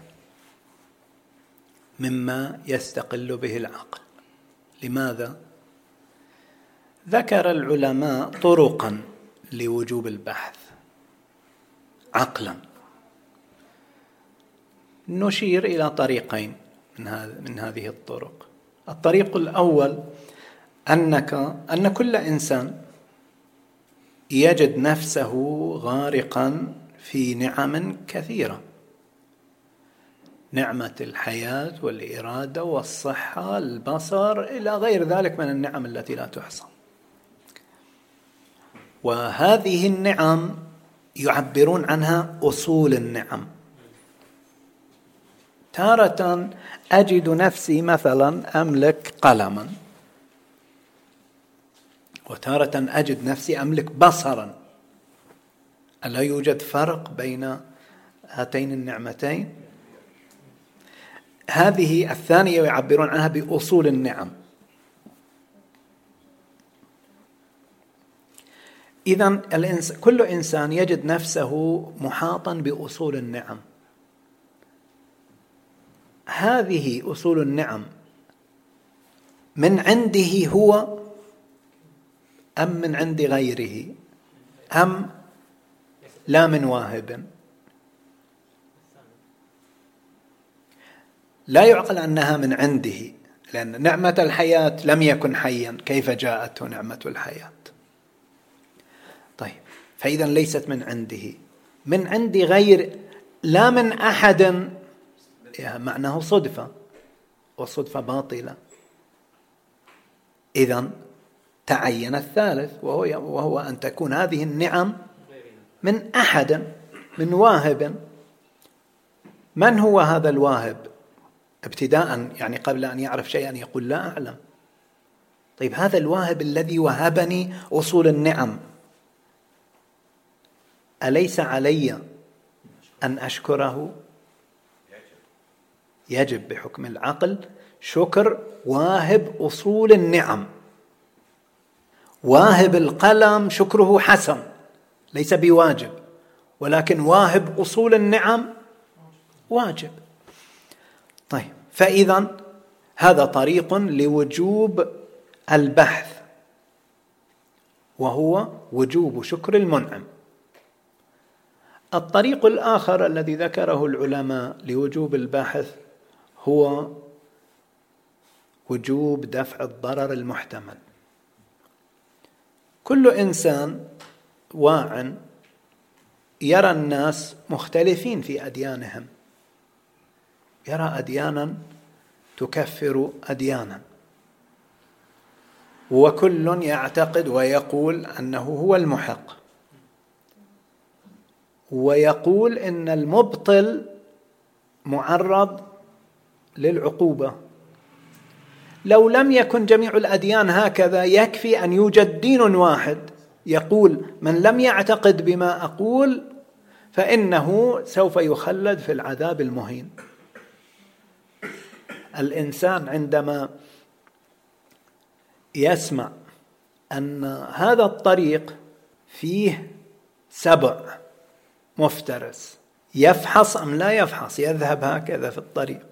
[SPEAKER 1] مما يستقل به العقل. لماذا؟ ذكر العلماء طرقا لوجوب البحث عقلا. نشير إلى طريقين من هذه من هذه الطرق. الطريق الأول أنك أن كل إنسان يجد نفسه غارقا في نعم كثيرة، نعمة الحياة والإرادة والصحة، البصر، إلى غير ذلك من النعم التي لا تحصى. وهذه النعم يعبرون عنها أصول النعم. تارة أجد نفسي مثلا أملك قلما، وتارة أجد نفسي أملك بصرا. ألا يوجد فرق بين هاتين النعمتين؟ هذه الثانية يعبرون عنها بأصول النعم. إذن الإنس... كل إنسان يجد نفسه محاطا بأصول النعم. هذه أصول النعم من عنده هو أم من عند غيره، أم لا من واهب؟ لا يعقل أنها من عنده، لأن نعمة الحياة لم يكن حيا، كيف جاءته نعمة الحياة؟ طيب، فإذا ليست من عنده، من عند غير، لا من أحد، معناه صدفة، والصدفة باطلة. إذن تعين الثالث، وهو, وهو أن تكون هذه النعم من أحد، من واهب. من هو هذا الواهب؟ ابتداء يعني قبل أن يعرف شيئا يقول لا أعلم. طيب، هذا الواهب الذي وهبني أصول النعم، أليس علي أن أشكره؟ يجب بحكم العقل شكر واهب أصول النعم. واهب القلم شكره حسن، ليس بواجب، ولكن واهب أصول النعم واجب. طيب، فإذا هذا طريق لوجوب البحث، وهو وجوب شكر المنعم. الطريق الآخر الذي ذكره العلماء لوجوب البحث هو وجوب دفع الضرر المحتمل. كل إنسان واع يرى الناس مختلفين في أديانهم، يرى أديانا تكفر أديانا، وكل يعتقد ويقول أنه هو المحق، ويقول إن المبطل معرض للعقوبة. لو لم يكن جميع الأديان هكذا، يكفي أن يوجد دين واحد يقول من لم يعتقد بما أقول فإنه سوف يخلد في العذاب المهين. الإنسان عندما يسمع أن هذا الطريق فيه سبع مفترس، يفحص أم لا يفحص؟ يذهب هكذا في الطريق.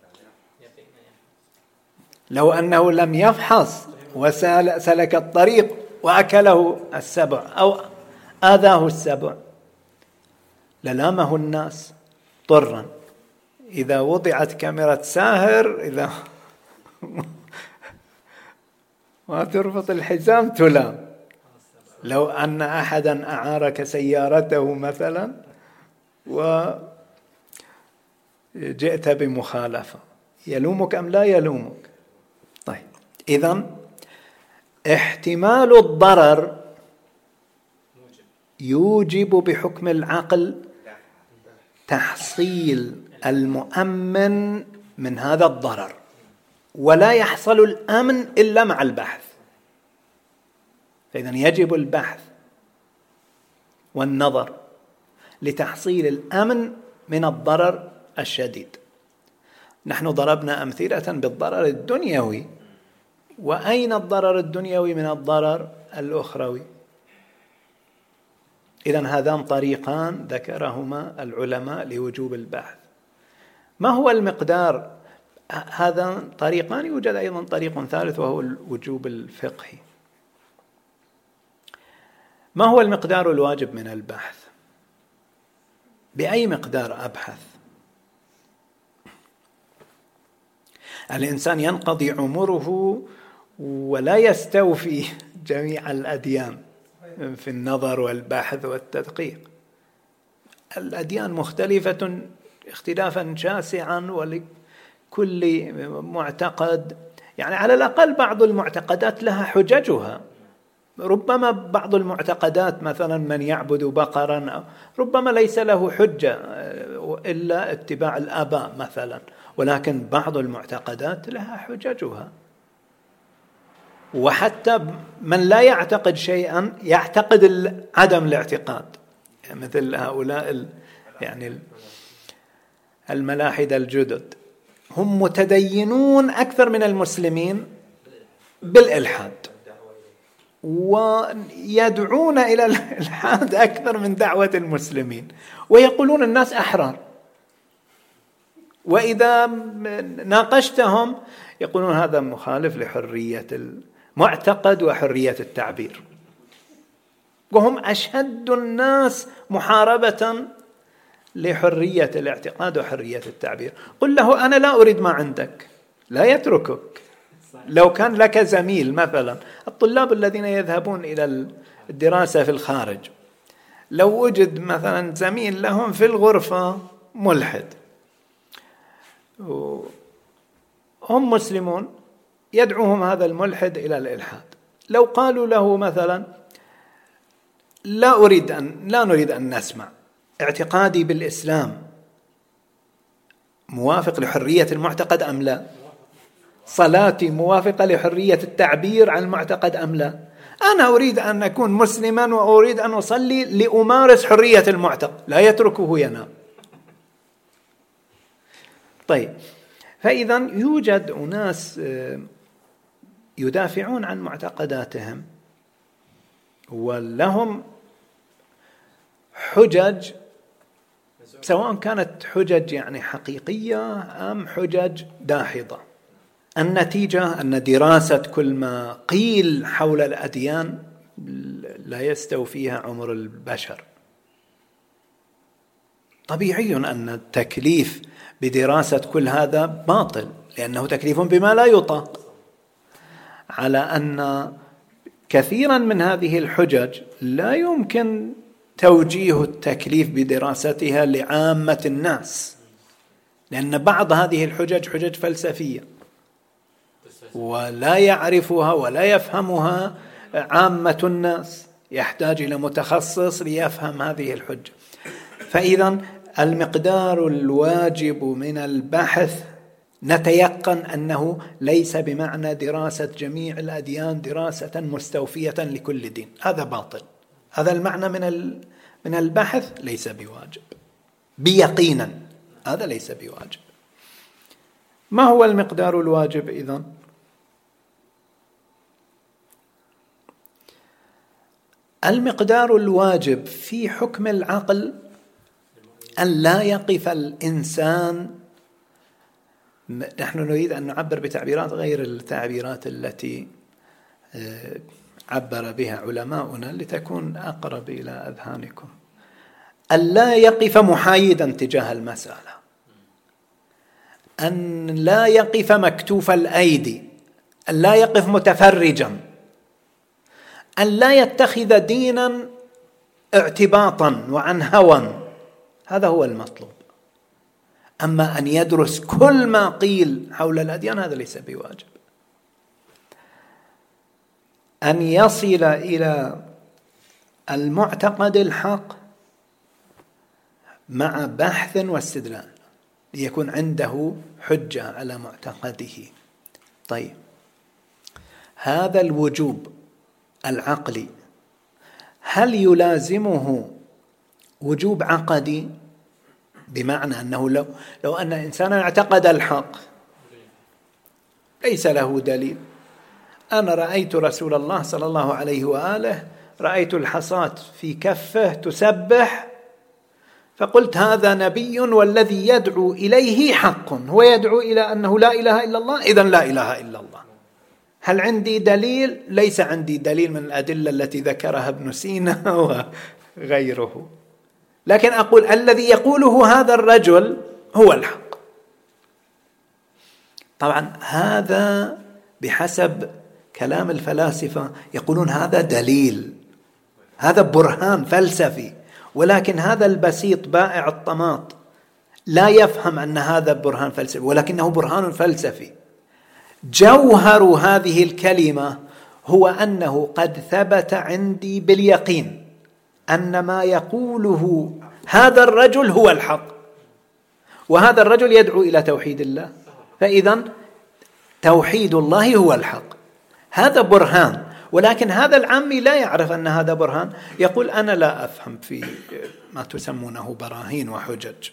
[SPEAKER 1] لو أنه لم يفحص وسلك الطريق وأكله السبع أو آذاه السبع للامه الناس طرا. إذا وضعت كاميرا ساهر، إذا ما تربط الحزام تلام. لو أن أحدا أعارك سيارته مثلا وجئت بمخالفة، يلومك أم لا يلومك؟ طيب، إذن احتمال الضرر يوجب بحكم العقل تحصيل المؤمن من هذا الضرر، ولا يحصل الأمن إلا مع البحث. فإذن يجب البحث والنظر لتحصيل الأمن من الضرر الشديد. نحن ضربنا أمثلة بالضرر الدنيوي، وأين الضرر الدنيوي من الضرر الأخروي؟ إذن هذان طريقان ذكرهما العلماء لوجوب البحث. ما هو المقدار؟ هذان طريقان، يوجد أيضا طريق ثالث وهو الوجوب الفقهي. ما هو المقدار الواجب من البحث؟ بأي مقدار أبحث؟ الإنسان ينقضي عمره ولا يستوفي جميع الأديان في النظر والبحث والتدقيق. الأديان مختلفة اختلافا شاسعا، ولكل معتقد يعني على الأقل بعض المعتقدات لها حججها. ربما بعض المعتقدات مثلا من يعبد بقرا ربما ليس له حجة إلا اتباع الآباء مثلا، ولكن بعض المعتقدات لها حججها. وحتى من لا يعتقد شيئا يعتقد عدم الاعتقاد، يعني مثل هؤلاء يعني الملاحدة الجدد، هم متدينون أكثر من المسلمين بالإلحاد، ويدعون إلى الإلحاد أكثر من دعوة المسلمين، ويقولون الناس أحرار. وإذا ناقشتهم يقولون هذا مخالف لحرية المعتقد وحرية التعبير، وهم أشد الناس محاربة لحرية الاعتقاد وحرية التعبير. قل له أنا لا أريد ما عندك، لا يتركك. لو كان لك زميل مثلا، الطلاب الذين يذهبون إلى الدراسة في الخارج، لو وجد مثلا زميل لهم في الغرفة ملحد، هم مسلمون، يدعوهم هذا الملحد إلى الإلحاد، لو قالوا له مثلا لا أريد أن لا نريد أن نسمع، اعتقادي بالإسلام موافق لحرية المعتقد أم لا؟ صلاتي موافقة لحرية التعبير عن المعتقد أم لا؟ أنا أريد أن أكون مسلما وأريد أن أصلي لأمارس حرية المعتقد، لا يتركه ينام. طيب، فإذا يوجد أناس يدافعون عن معتقداتهم ولهم حجج، سواء كانت حجج يعني حقيقية أم حجج داحضة. النتيجة أن دراسة كل ما قيل حول الأديان لا يستوفيها عمر البشر. طبيعي أن التكليف بدراسة كل هذا باطل، لأنه تكليف بما لا يطاق، على أن كثيرا من هذه الحجج لا يمكن توجيه التكليف بدراستها لعامة الناس، لأن بعض هذه الحجج حجج فلسفية ولا يعرفها ولا يفهمها عامة الناس، يحتاج إلى متخصص ليفهم هذه الحجة. فإذا المقدار الواجب من البحث نتيقن أنه ليس بمعنى دراسة جميع الأديان دراسة مستوفية لكل دين، هذا باطل. هذا المعنى من من البحث ليس بواجب بيقينا، هذا ليس بواجب. ما هو المقدار الواجب إذن؟ المقدار الواجب في حكم العقل أن لا يقف الإنسان، نحن نريد أن نعبر بتعبيرات غير التعبيرات التي عبر بها علماؤنا لتكون أقرب إلى أذهانكم، أن لا يقف محايدا تجاه المسألة، أن لا يقف مكتوف الأيدي، أن لا يقف متفرجا، أن لا يتخذ دينا اعتباطا وعن هوى، هذا هو المطلوب. أما أن يدرس كل ما قيل حول الأديان هذا ليس بواجب. أن يصل إلى المعتقد الحق مع بحث واستدلال ليكون عنده حجة على معتقده. طيب، هذا الوجوب العقلي هل يلازمه وجوب عقدي؟ بمعنى أنه لو, لو أن إنسانا اعتقد الحق ليس له دليل، أنا رأيت رسول الله صلى الله عليه وآله، رأيت الحصاة في كفه تسبح، فقلت هذا نبي والذي يدعو إليه حق، هو يدعو إلى أنه لا إله إلا الله، إذن لا إله إلا الله. هل عندي دليل؟ ليس عندي دليل من الأدلة التي ذكرها ابن سينا وغيره، لكن أقول الذي يقوله هذا الرجل هو الحق. طبعا هذا بحسب كلام الفلاسفة يقولون هذا دليل، هذا برهان فلسفي، ولكن هذا البسيط بائع الطماط لا يفهم أن هذا برهان فلسفي، ولكنه برهان فلسفي. جوهر هذه الكلمة هو أنه قد ثبت عندي باليقين أن ما يقوله هذا الرجل هو الحق، وهذا الرجل يدعو إلى توحيد الله، فإذا توحيد الله هو الحق. هذا برهان. ولكن هذا العامي لا يعرف أن هذا برهان، يقول أنا لا أفهم في ما تسمونه براهين وحجج،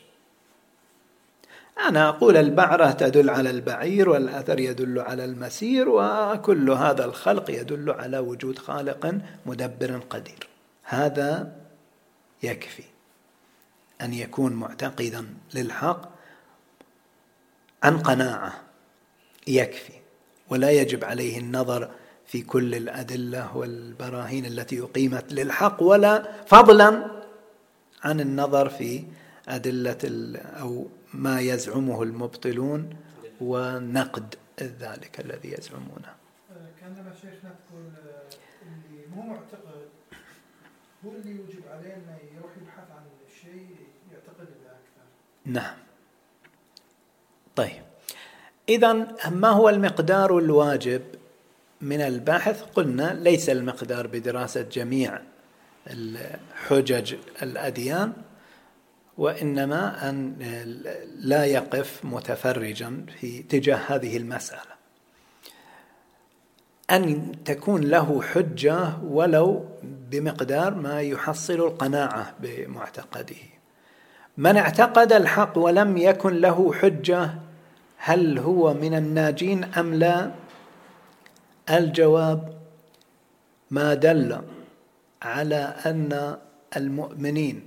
[SPEAKER 1] أنا أقول البعرة تدل على البعير والأثر يدل على المسير، وكل هذا الخلق يدل على وجود خالق مدبر قدير. هذا يكفي أن يكون معتقدا للحق عن قناعة، يكفي، ولا يجب عليه النظر في كل الأدلة والبراهين التي أقيمت للحق، ولا فضلا عن النظر في أدلة أو ما يزعمه المبطلون ونقد ذلك الذي يزعمونه.
[SPEAKER 6] كأنما شيخنا تقول اللي مو معتقد هو اللي يوجب عليه أنه يروح يبحث عن الشيء يعتقد به أكثر.
[SPEAKER 1] نعم. طيب، إذن ما هو المقدار الواجب من البحث؟ قلنا ليس المقدار بدراسة جميع الحجج الأديان، وإنما أن لا يقف متفرجا في تجاه هذه المسألة، أن تكون له حجة ولو بمقدار ما يحصل القناعة بمعتقده. من اعتقد الحق ولم يكن له حجة هل هو من الناجين أم لا؟ الجواب ما دل على أن المؤمنين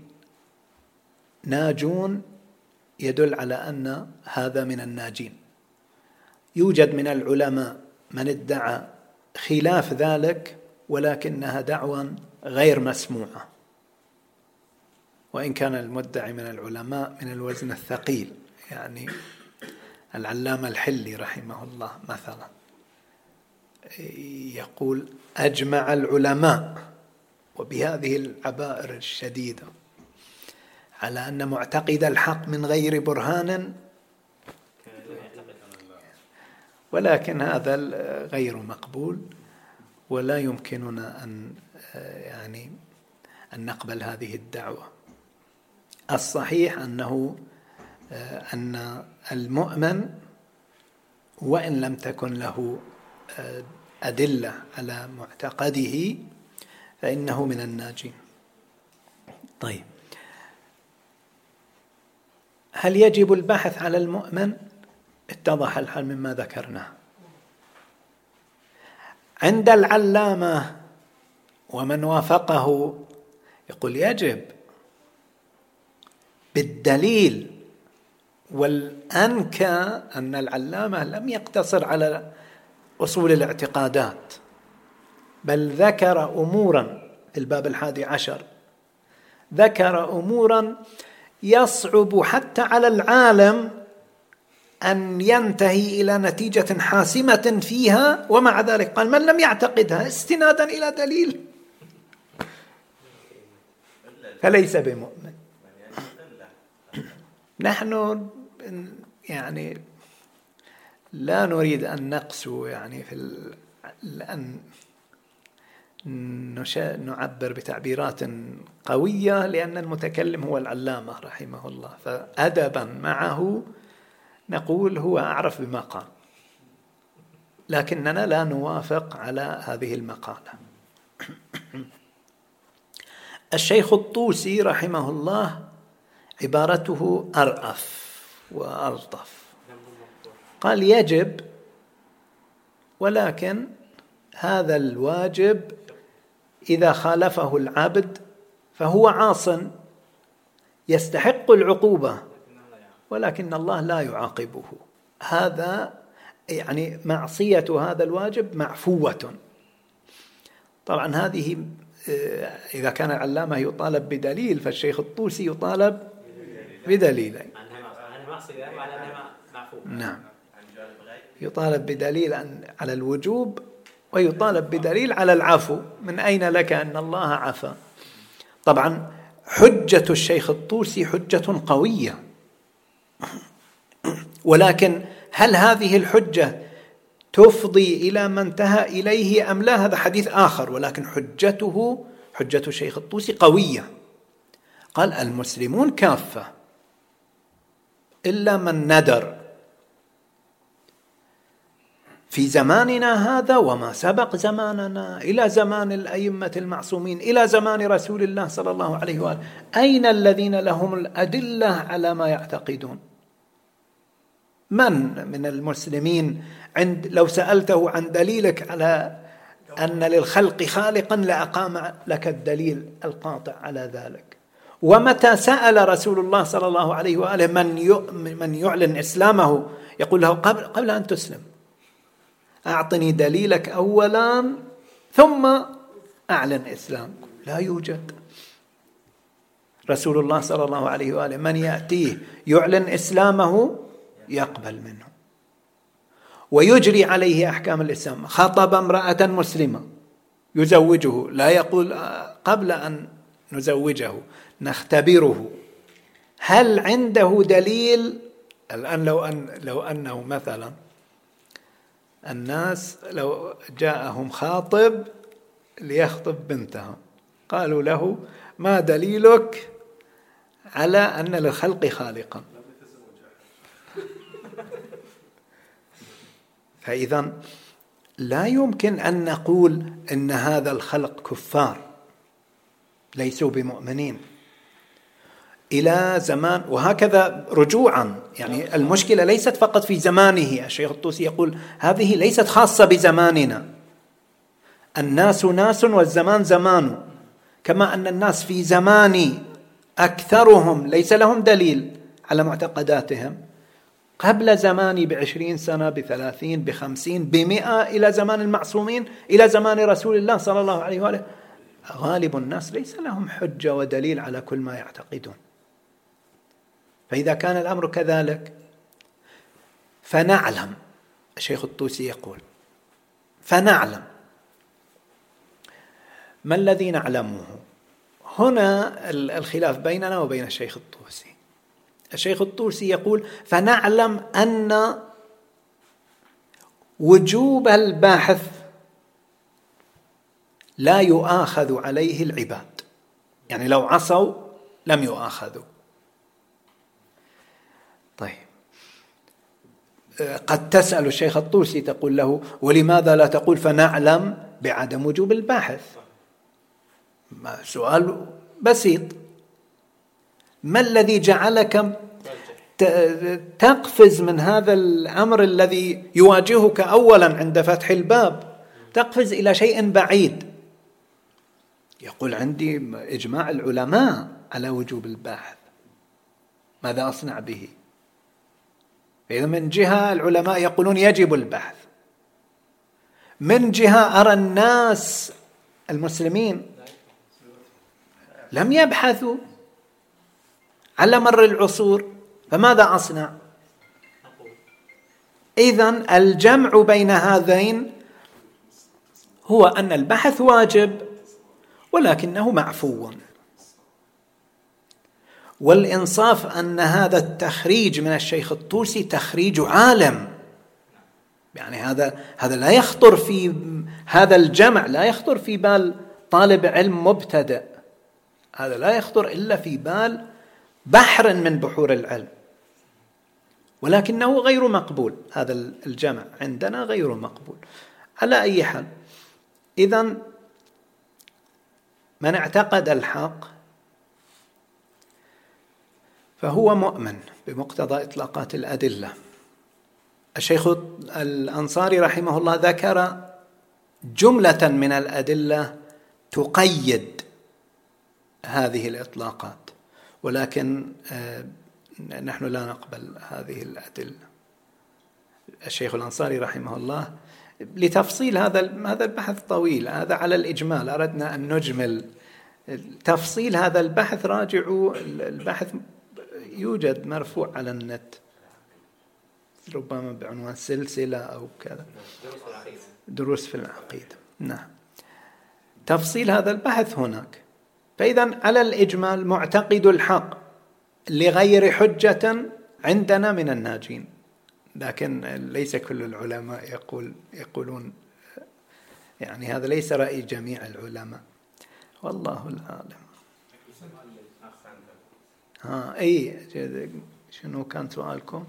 [SPEAKER 1] ناجون يدل على أن هذا من الناجين. يوجد من العلماء من ادعى خلاف ذلك، ولكنها دعوى غير مسموعة، وإن كان المدعي من العلماء من الوزن الثقيل، يعني العلامة الحلي رحمه الله مثلا يقول أجمع العلماء وبهذه العبائر الشديدة على أن معتقد الحق من غير برهان، ولكن هذا غير مقبول، ولا يمكننا أن يعني أن نقبل هذه الدعوة. الصحيح أنه أن المؤمن وإن لم تكن له أدلة على معتقده فإنه من الناجين. طيب، هل يجب البحث على المؤمن؟ اتضح الحال مما ذكرناه. عند العلامة ومن وافقه يقول يجب بالدليل، والأنكى أن العلامة لم يقتصر على أصول الاعتقادات، بل ذكر أمورا في الباب الحادي عشر، ذكر أمورا يصعب حتى على العالم أن ينتهي إلى نتيجة حاسمة فيها، ومع ذلك قال من لم يعتقدها استنادا إلى دليل فليس بمؤمن. نحن يعني لا نريد أن نقسو يعني في ال... لأن نعبر بتعبيرات قوية لأن المتكلم هو العلامة رحمه الله، فأدبا معه نقول هو أعرف بما قال، لكننا لا نوافق على هذه المقالة. الشيخ الطوسي رحمه الله عبارته أرأف وألطف، قال يجب، ولكن هذا الواجب إذا خالفه العبد فهو عاصٍ يستحق العقوبة، ولكن الله لا يعاقبه. هذا يعني معصية هذا الواجب معفوة. طبعا هذه إذا كان العلامة يطالب بدليل، فالشيخ الطوسي يطالب بدليلين. نعم، يطالب بدليل على الوجوب ويطالب بدليل على العفو. من أين لك أن الله عفى؟ طبعا حجة الشيخ الطوسي حجة قوية، ولكن هل هذه الحجة تفضي إلى ما انتهى إليه أم لا؟ هذا حديث آخر، ولكن حجته حجة الشيخ الطوسي قوية. قال المسلمون كافة إلا من ندر في زماننا هذا وما سبق زماننا إلى زمان الأئمة المعصومين إلى زمان رسول الله صلى الله عليه وآله. أين الذين لهم الأدلة على ما يعتقدون؟ من من المسلمين عند لو سألته عن دليلك على أن للخلق خالقا لأقام لك الدليل القاطع على ذلك. ومتى سأل رسول الله صلى الله عليه وآله من من يعلن إسلامه يقول له قبل قبل أن تسلم أعطني دليلك أولا ثم أعلن إسلامك. لا يوجد. رسول الله صلى الله عليه وآله من يأتيه يعلن إسلامه يقبل منه ويجري عليه أحكام الإسلام. خطب امرأة مسلمة يزوجه، لا يقول قبل أن نزوجه نختبره هل عنده دليل. الآن لو أن لو أنه مثلا الناس لو جاءهم خاطب ليخطب بنتهم قالوا له ما دليلك على أن للخلق خالقا؟ فإذا لا يمكن أن نقول إن هذا الخلق كفار ليسوا بمؤمنين إلى زمان. وهكذا رجوعا، يعني المشكلة ليست فقط في زمانه. الشيخ الطوسي يقول هذه ليست خاصة بزماننا، الناس ناس والزمان زمان، كما أن الناس في زماني أكثرهم ليس لهم دليل على معتقداتهم، قبل زماني بعشرين سنة بثلاثين بخمسين بمئة إلى زمان المعصومين إلى زمان رسول الله صلى الله عليه وآله غالب الناس ليس لهم حجة ودليل على كل ما يعتقدون. فإذا كان الأمر كذلك فنعلم، الشيخ الطوسي يقول فنعلم ما الذي نعلمه. هنا الخلاف بيننا وبين الشيخ الطوسي. الشيخ الطوسي يقول فنعلم أن وجوب البحث لا يؤاخذ عليه العباد، يعني لو عصوا لم يؤاخذوا. طيب قد تسأل الشيخ الطوسي تقول له ولماذا لا تقول فنعلم بعدم وجوب البحث؟ سؤال بسيط. ما الذي جعلك تقفز من هذا الأمر الذي يواجهك أولا عند فتح الباب تقفز إلى شيء بعيد؟ يقول عندي إجماع العلماء على وجوب البحث، ماذا أصنع به؟ إذا من جهة العلماء يقولون يجب البحث، من جهة أرى الناس المسلمين لم يبحثوا على مر العصور، فماذا أصنع؟ إذن الجمع بين هذين هو أن البحث واجب ولكنه معفو. والإنصاف أن هذا التخريج من الشيخ الطوسي تخريج عالم، يعني هذا هذا لا يخطر في هذا الجمع لا يخطر في بال طالب علم مبتدئ، هذا لا يخطر إلا في بال بحر من بحور العلم، ولكنه غير مقبول. هذا الجمع عندنا غير مقبول. على أي حال، إذن من اعتقد الحق فهو مؤمن بمقتضى إطلاقات الأدلة. الشيخ الأنصاري رحمه الله ذكر جملة من الأدلة تقيد هذه الإطلاقات، ولكن نحن لا نقبل هذه الأدلة. الشيخ الأنصاري رحمه الله لتفصيل هذا هذا البحث طويل، هذا على الإجمال، أردنا أن نجمل تفصيل هذا البحث. راجعوا البحث، يوجد مرفوع على النت، ربما بعنوان سلسلة أو كذا، دروس في العقيدة. نعم، تفصيل هذا البحث هناك. فإذا على الإجمال معتقد الحق لغير حجة عندنا من الناجين، لكن ليس كل العلماء يقول يقولون يعني هذا ليس رأي جميع العلماء، والله العالم. ها أي شنو كان سؤالكم؟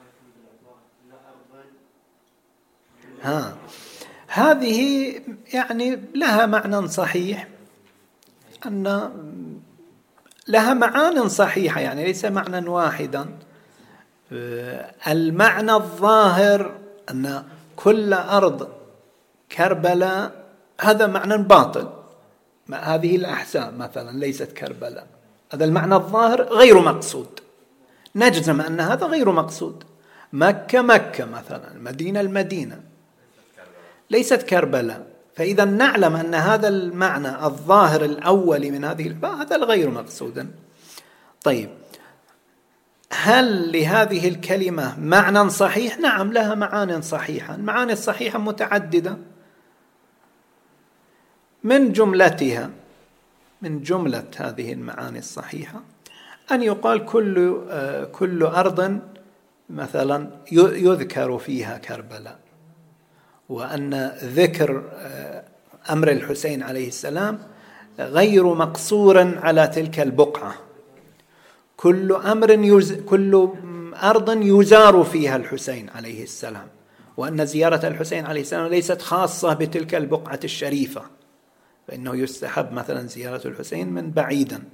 [SPEAKER 1] ها هذه يعني لها معنى صحيح، أن لها معان صحيحة، يعني ليس معنى واحدا. المعنى الظاهر أن كل أرض كربلاء هذا معنى باطل، هذه الأحساء مثلا ليست كربلاء، هذا المعنى الظاهر غير مقصود، نجزم أن هذا غير مقصود. مكة مكة مثلا، المدينة المدينة، ليست كربلاء. فإذا نعلم أن هذا المعنى الظاهر الأول من هذه الباء هذا غير مقصودا. طيب، هل لهذه الكلمة معنى صحيح؟ نعم، لها معان صحيحة. المعاني الصحيحة متعددة، من جملتها من جملة هذه المعاني الصحيحة أن يقال كل كل أرض مثلا يذكر فيها كربلاء، وأن ذكر أمر الحسين عليه السلام غير مقصور على تلك البقعة. كل أمر يز... كل أرض يزار فيها الحسين عليه السلام، وأن زيارة الحسين عليه السلام ليست خاصة بتلك البقعة الشريفة، فإنه يستحب مثلا زيارة الحسين من بعيدا.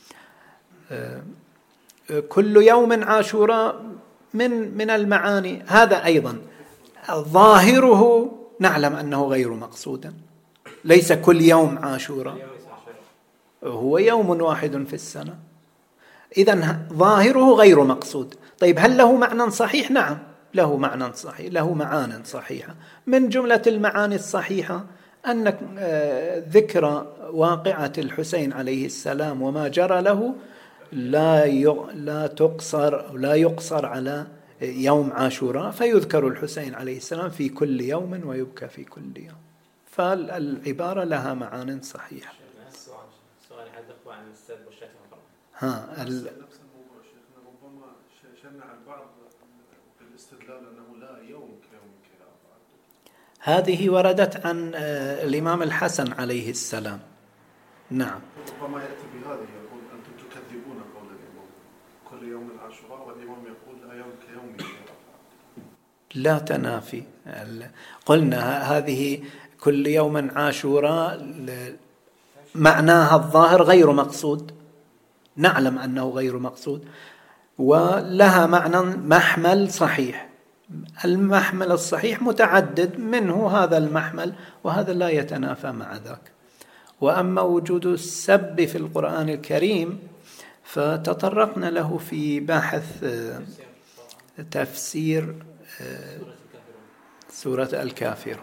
[SPEAKER 1] كل يوم عاشوراء من من المعاني، هذا أيضا ظاهره نعلم أنه غير مقصودا، ليس كل يوم عاشوراء، هو يوم واحد في السنة، إذن ظاهره غير مقصود. طيب، هل له معنى صحيح؟ نعم، له معنى صحيح، له معان صحيحة. من جملة المعاني الصحيحة أن ذكر واقعة الحسين عليه السلام وما جرى له لا لا تقصر لا يقصر على يوم عاشوراء، فيذكر الحسين عليه السلام في كل يوم ويبكى في كل يوم. فالعبارة لها معان صحيحة.
[SPEAKER 3] السؤال حدث عن السب والشتم
[SPEAKER 1] ها ال...
[SPEAKER 7] نفس الموضوع شيخنا، ربما شنع البعض بالاستدلال أنه لا يوم كيوم كذا.
[SPEAKER 1] هذه وردت عن الإمام الحسن عليه السلام. نعم،
[SPEAKER 7] ربما يأتي بهذه، يقول أنتم تكذبون قول الإمام كل يوم العاشوراء، والإمام يقول لا يوم كيوم كذا.
[SPEAKER 1] لا تنافي. قلنا هذه كل يوم عاشوراء معناها الظاهر غير مقصود، نعلم أنه غير مقصود، ولها معنى محمل صحيح. المحمل الصحيح متعدد، منه هذا المحمل، وهذا لا يتنافى مع ذاك. وأما وجود السب في القرآن الكريم فتطرقنا له في بحث تفسير سورة الكافرون.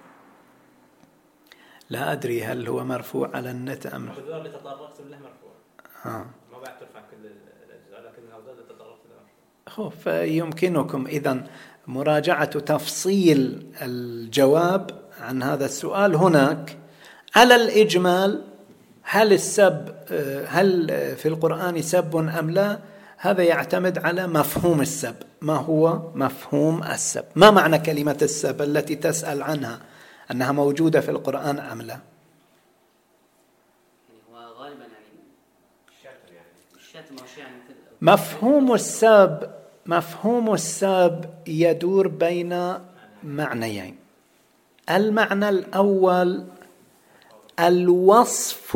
[SPEAKER 1] لا أدري هل هو مرفوع على النت أم لا.
[SPEAKER 3] الأوزار اللي تطرقت له مرفوع.
[SPEAKER 1] ها.
[SPEAKER 3] ما بعد ترفع كل الأجزاء، لكن الأوزار اللي تطرقت له
[SPEAKER 1] مرفوع. فيمكنكم إذن مراجعة تفصيل الجواب عن هذا السؤال هناك. على الإجمال، هل السب هل في القرآن سب أم لا؟ هذا يعتمد على مفهوم السب. ما هو مفهوم السب؟ ما معنى كلمة السب التي تسأل عنها أنها موجودة في القرآن أم لا.
[SPEAKER 5] يعني هو غالبا يعني الشتم يعني الشتم أو شيء يعني
[SPEAKER 1] مفهوم السب مفهوم السب يدور بين معنيين. المعنى الأول الوصف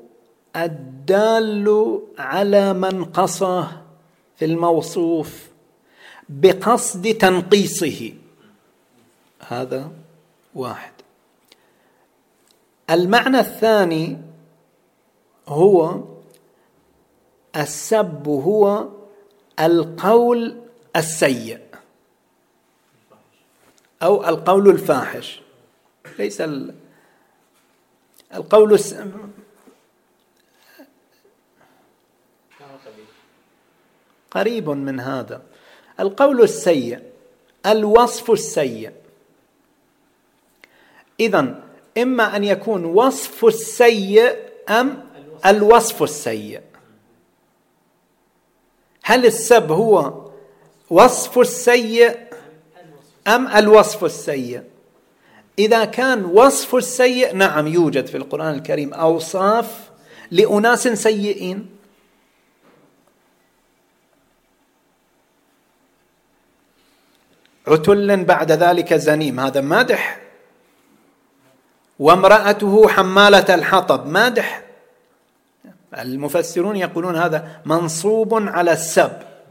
[SPEAKER 1] الدال على منقصه في الموصوف بقصد تنقيصه، هذا واحد. المعنى الثاني هو السب هو القول السيء أو القول الفاحش، ليس القول الس... قريب من هذا. القول السيء، الوصف السيء. إذن إما أن يكون وصف السيء أم الوصف السيء. هل السب هو وصف السيء أم الوصف السيء؟ إذا كان وصف السيء، نعم يوجد في القرآن الكريم أوصاف لأناس سيئين. عتل بعد ذلك زنيم، هذا مادح. وامرأته حمالة الحطب، مادح. المفسرون يقولون هذا منصوب على السب،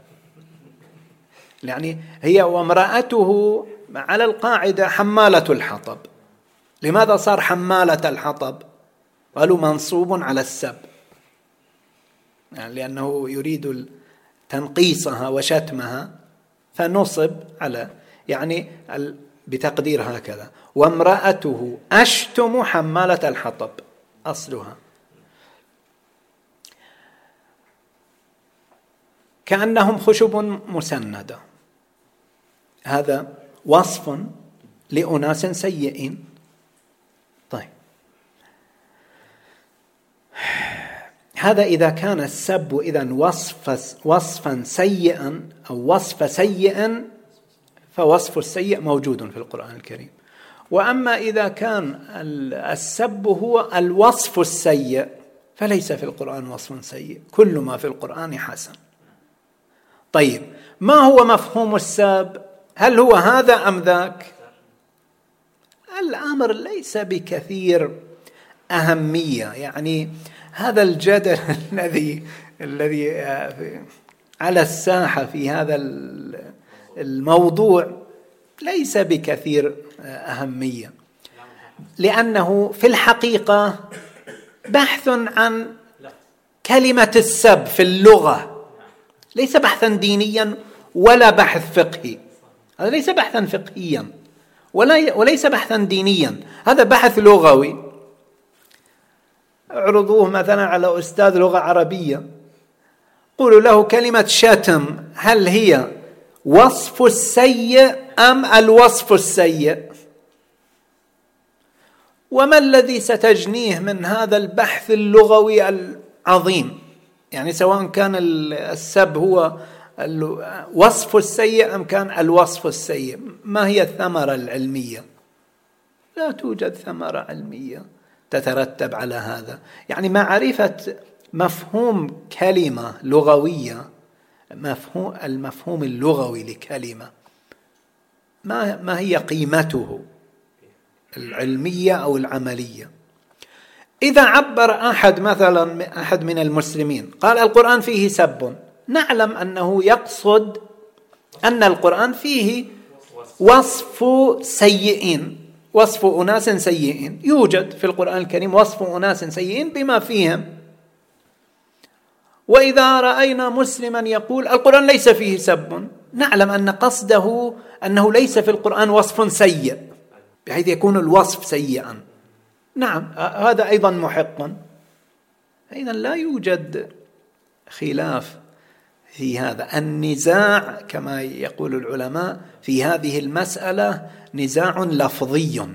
[SPEAKER 1] يعني هي وامرأته على القاعدة حمالة الحطب. لماذا صار حمالة الحطب؟ قالوا منصوب على السب، يعني لأنه يريد تنقيصها وشتمها فنصب على، يعني بتقدير هكذا: وامرأته أشتم حمالة الحطب أصلها. كأنهم خشب مسندة، هذا وصف لأناس سيئين. طيب، هذا إذا كان السب إذن وصف وصفا سيئا أو وصف سيئا، فوصف السيء موجود في القرآن الكريم. وأما إذا كان السب هو الوصف السيء فليس في القرآن وصف سيء، كل ما في القرآن حسن. طيب، ما هو مفهوم السب؟ هل هو هذا أم ذاك؟ الأمر ليس بكثير أهمية، يعني هذا الجدل الذي الذي على الساحة في هذا الموضوع ليس بكثير أهمية، لأنه في الحقيقة بحث عن كلمة السب في اللغة، ليس بحثا دينيا ولا بحث فقهي. هذا ليس بحثا فقهيا ولا وليس بحثا دينيا، هذا بحث لغوي. اعرضوه مثلا على أستاذ لغة عربية، قولوا له كلمة شتم هل هي وصف السيء أم الوصف السيء؟ وما الذي ستجنيه من هذا البحث اللغوي العظيم؟ يعني سواء كان السب هو الوصف السيء أم كان الوصف السيء، ما هي الثمرة العلمية؟ لا توجد ثمرة علمية تترتب على هذا. يعني معرفة مفهوم كلمة لغوية، مفهوم المفهوم اللغوي لكلمة، ما ما هي قيمته العلمية أو العملية؟ إذا عبر أحد مثلا أحد من المسلمين قال القرآن فيه سب، نعلم أنه يقصد أن القرآن فيه وصف سيئين، وصف أناس سيئين. يوجد في القرآن الكريم وصف أناس سيئين بما فيهم. وإذا رأينا مسلما يقول القرآن ليس فيه سب، نعلم أن قصده أنه ليس في القرآن وصف سيء بحيث يكون الوصف سيئا. نعم، هذا أيضا محق. إذن لا يوجد خلاف في هذا. النزاع كما يقول العلماء في هذه المسألة نزاع لفظي.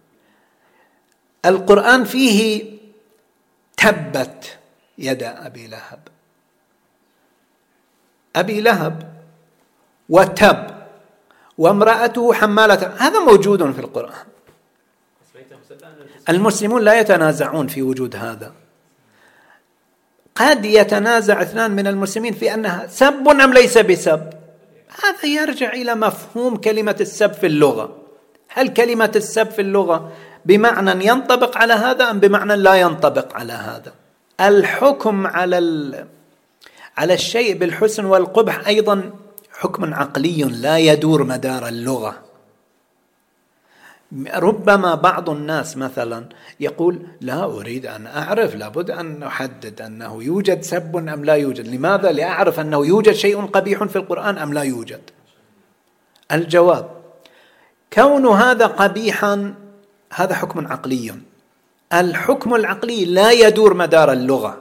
[SPEAKER 1] القرآن فيه تبت يد أبي لهب، أبي لهب وتب وامرأته حمالة، هذا موجود في القرآن.
[SPEAKER 3] ليس
[SPEAKER 1] المسلمون لا يتنازعون في وجود هذا. قد يتنازع اثنان من المسلمين في أنها سب أم ليس بسب، هذا يرجع إلى مفهوم كلمة السب في اللغة. هل كلمة السب في اللغة بمعنى ينطبق على هذا أم بمعنى لا ينطبق على هذا؟ الحكم على على الشيء بالحسن والقبح أيضا حكم عقلي لا يدور مدار اللغة. ربما بعض الناس مثلا يقول لا أريد أن أعرف، لابد أن أحدد أنه يوجد سب أم لا يوجد. لماذا؟ لأعرف أنه يوجد شيء قبيح في القرآن أم لا يوجد. الجواب: كون هذا قبيحا هذا حكم عقلي. الحكم العقلي لا يدور مدار اللغة.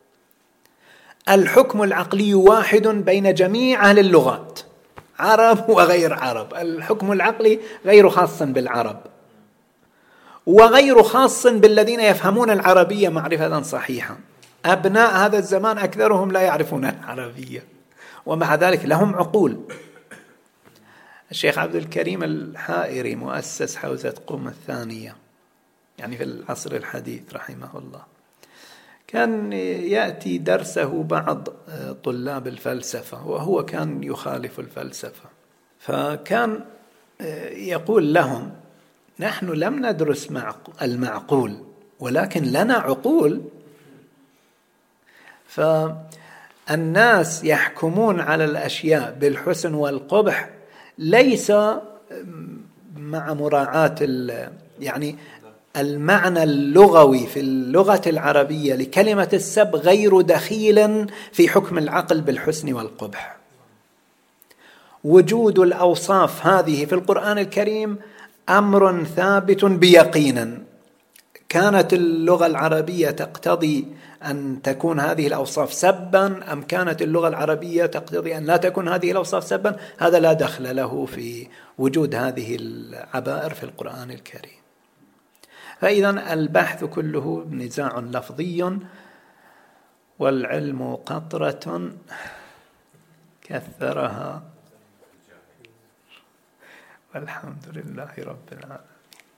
[SPEAKER 1] الحكم العقلي واحد بين جميع أهل اللغات، عرب وغير عرب. الحكم العقلي غير خاص بالعرب وغير خاص بالذين يفهمون العربية معرفة صحيحة. أبناء هذا الزمان أكثرهم لا يعرفون العربية ومع ذلك لهم عقول. الشيخ عبد الكريم الحائري مؤسس حوزة قم الثانية يعني في العصر الحديث رحمه الله، كان يأتي درسه بعض طلاب الفلسفة وهو كان يخالف الفلسفة، فكان يقول لهم: نحن لم ندرس المعقول ولكن لنا عقول. فالناس يحكمون على الأشياء بالحسن والقبح ليس مع مراعاة يعني المعنى اللغوي في اللغة العربية لكلمة السب غير دخيل في حكم العقل بالحسن والقبح. وجود الأوصاف هذه في القرآن الكريم أمر ثابت بيقين. كانت اللغة العربية تقتضي أن تكون هذه الأوصاف سبا أم كانت اللغة العربية تقتضي أن لا تكون هذه الأوصاف سبا، هذا لا دخل له في وجود هذه العبائر في القرآن الكريم. فإذا البحث كله نزاع لفظي، والعلم قطرة كثرها، والحمد لله رب العالمين.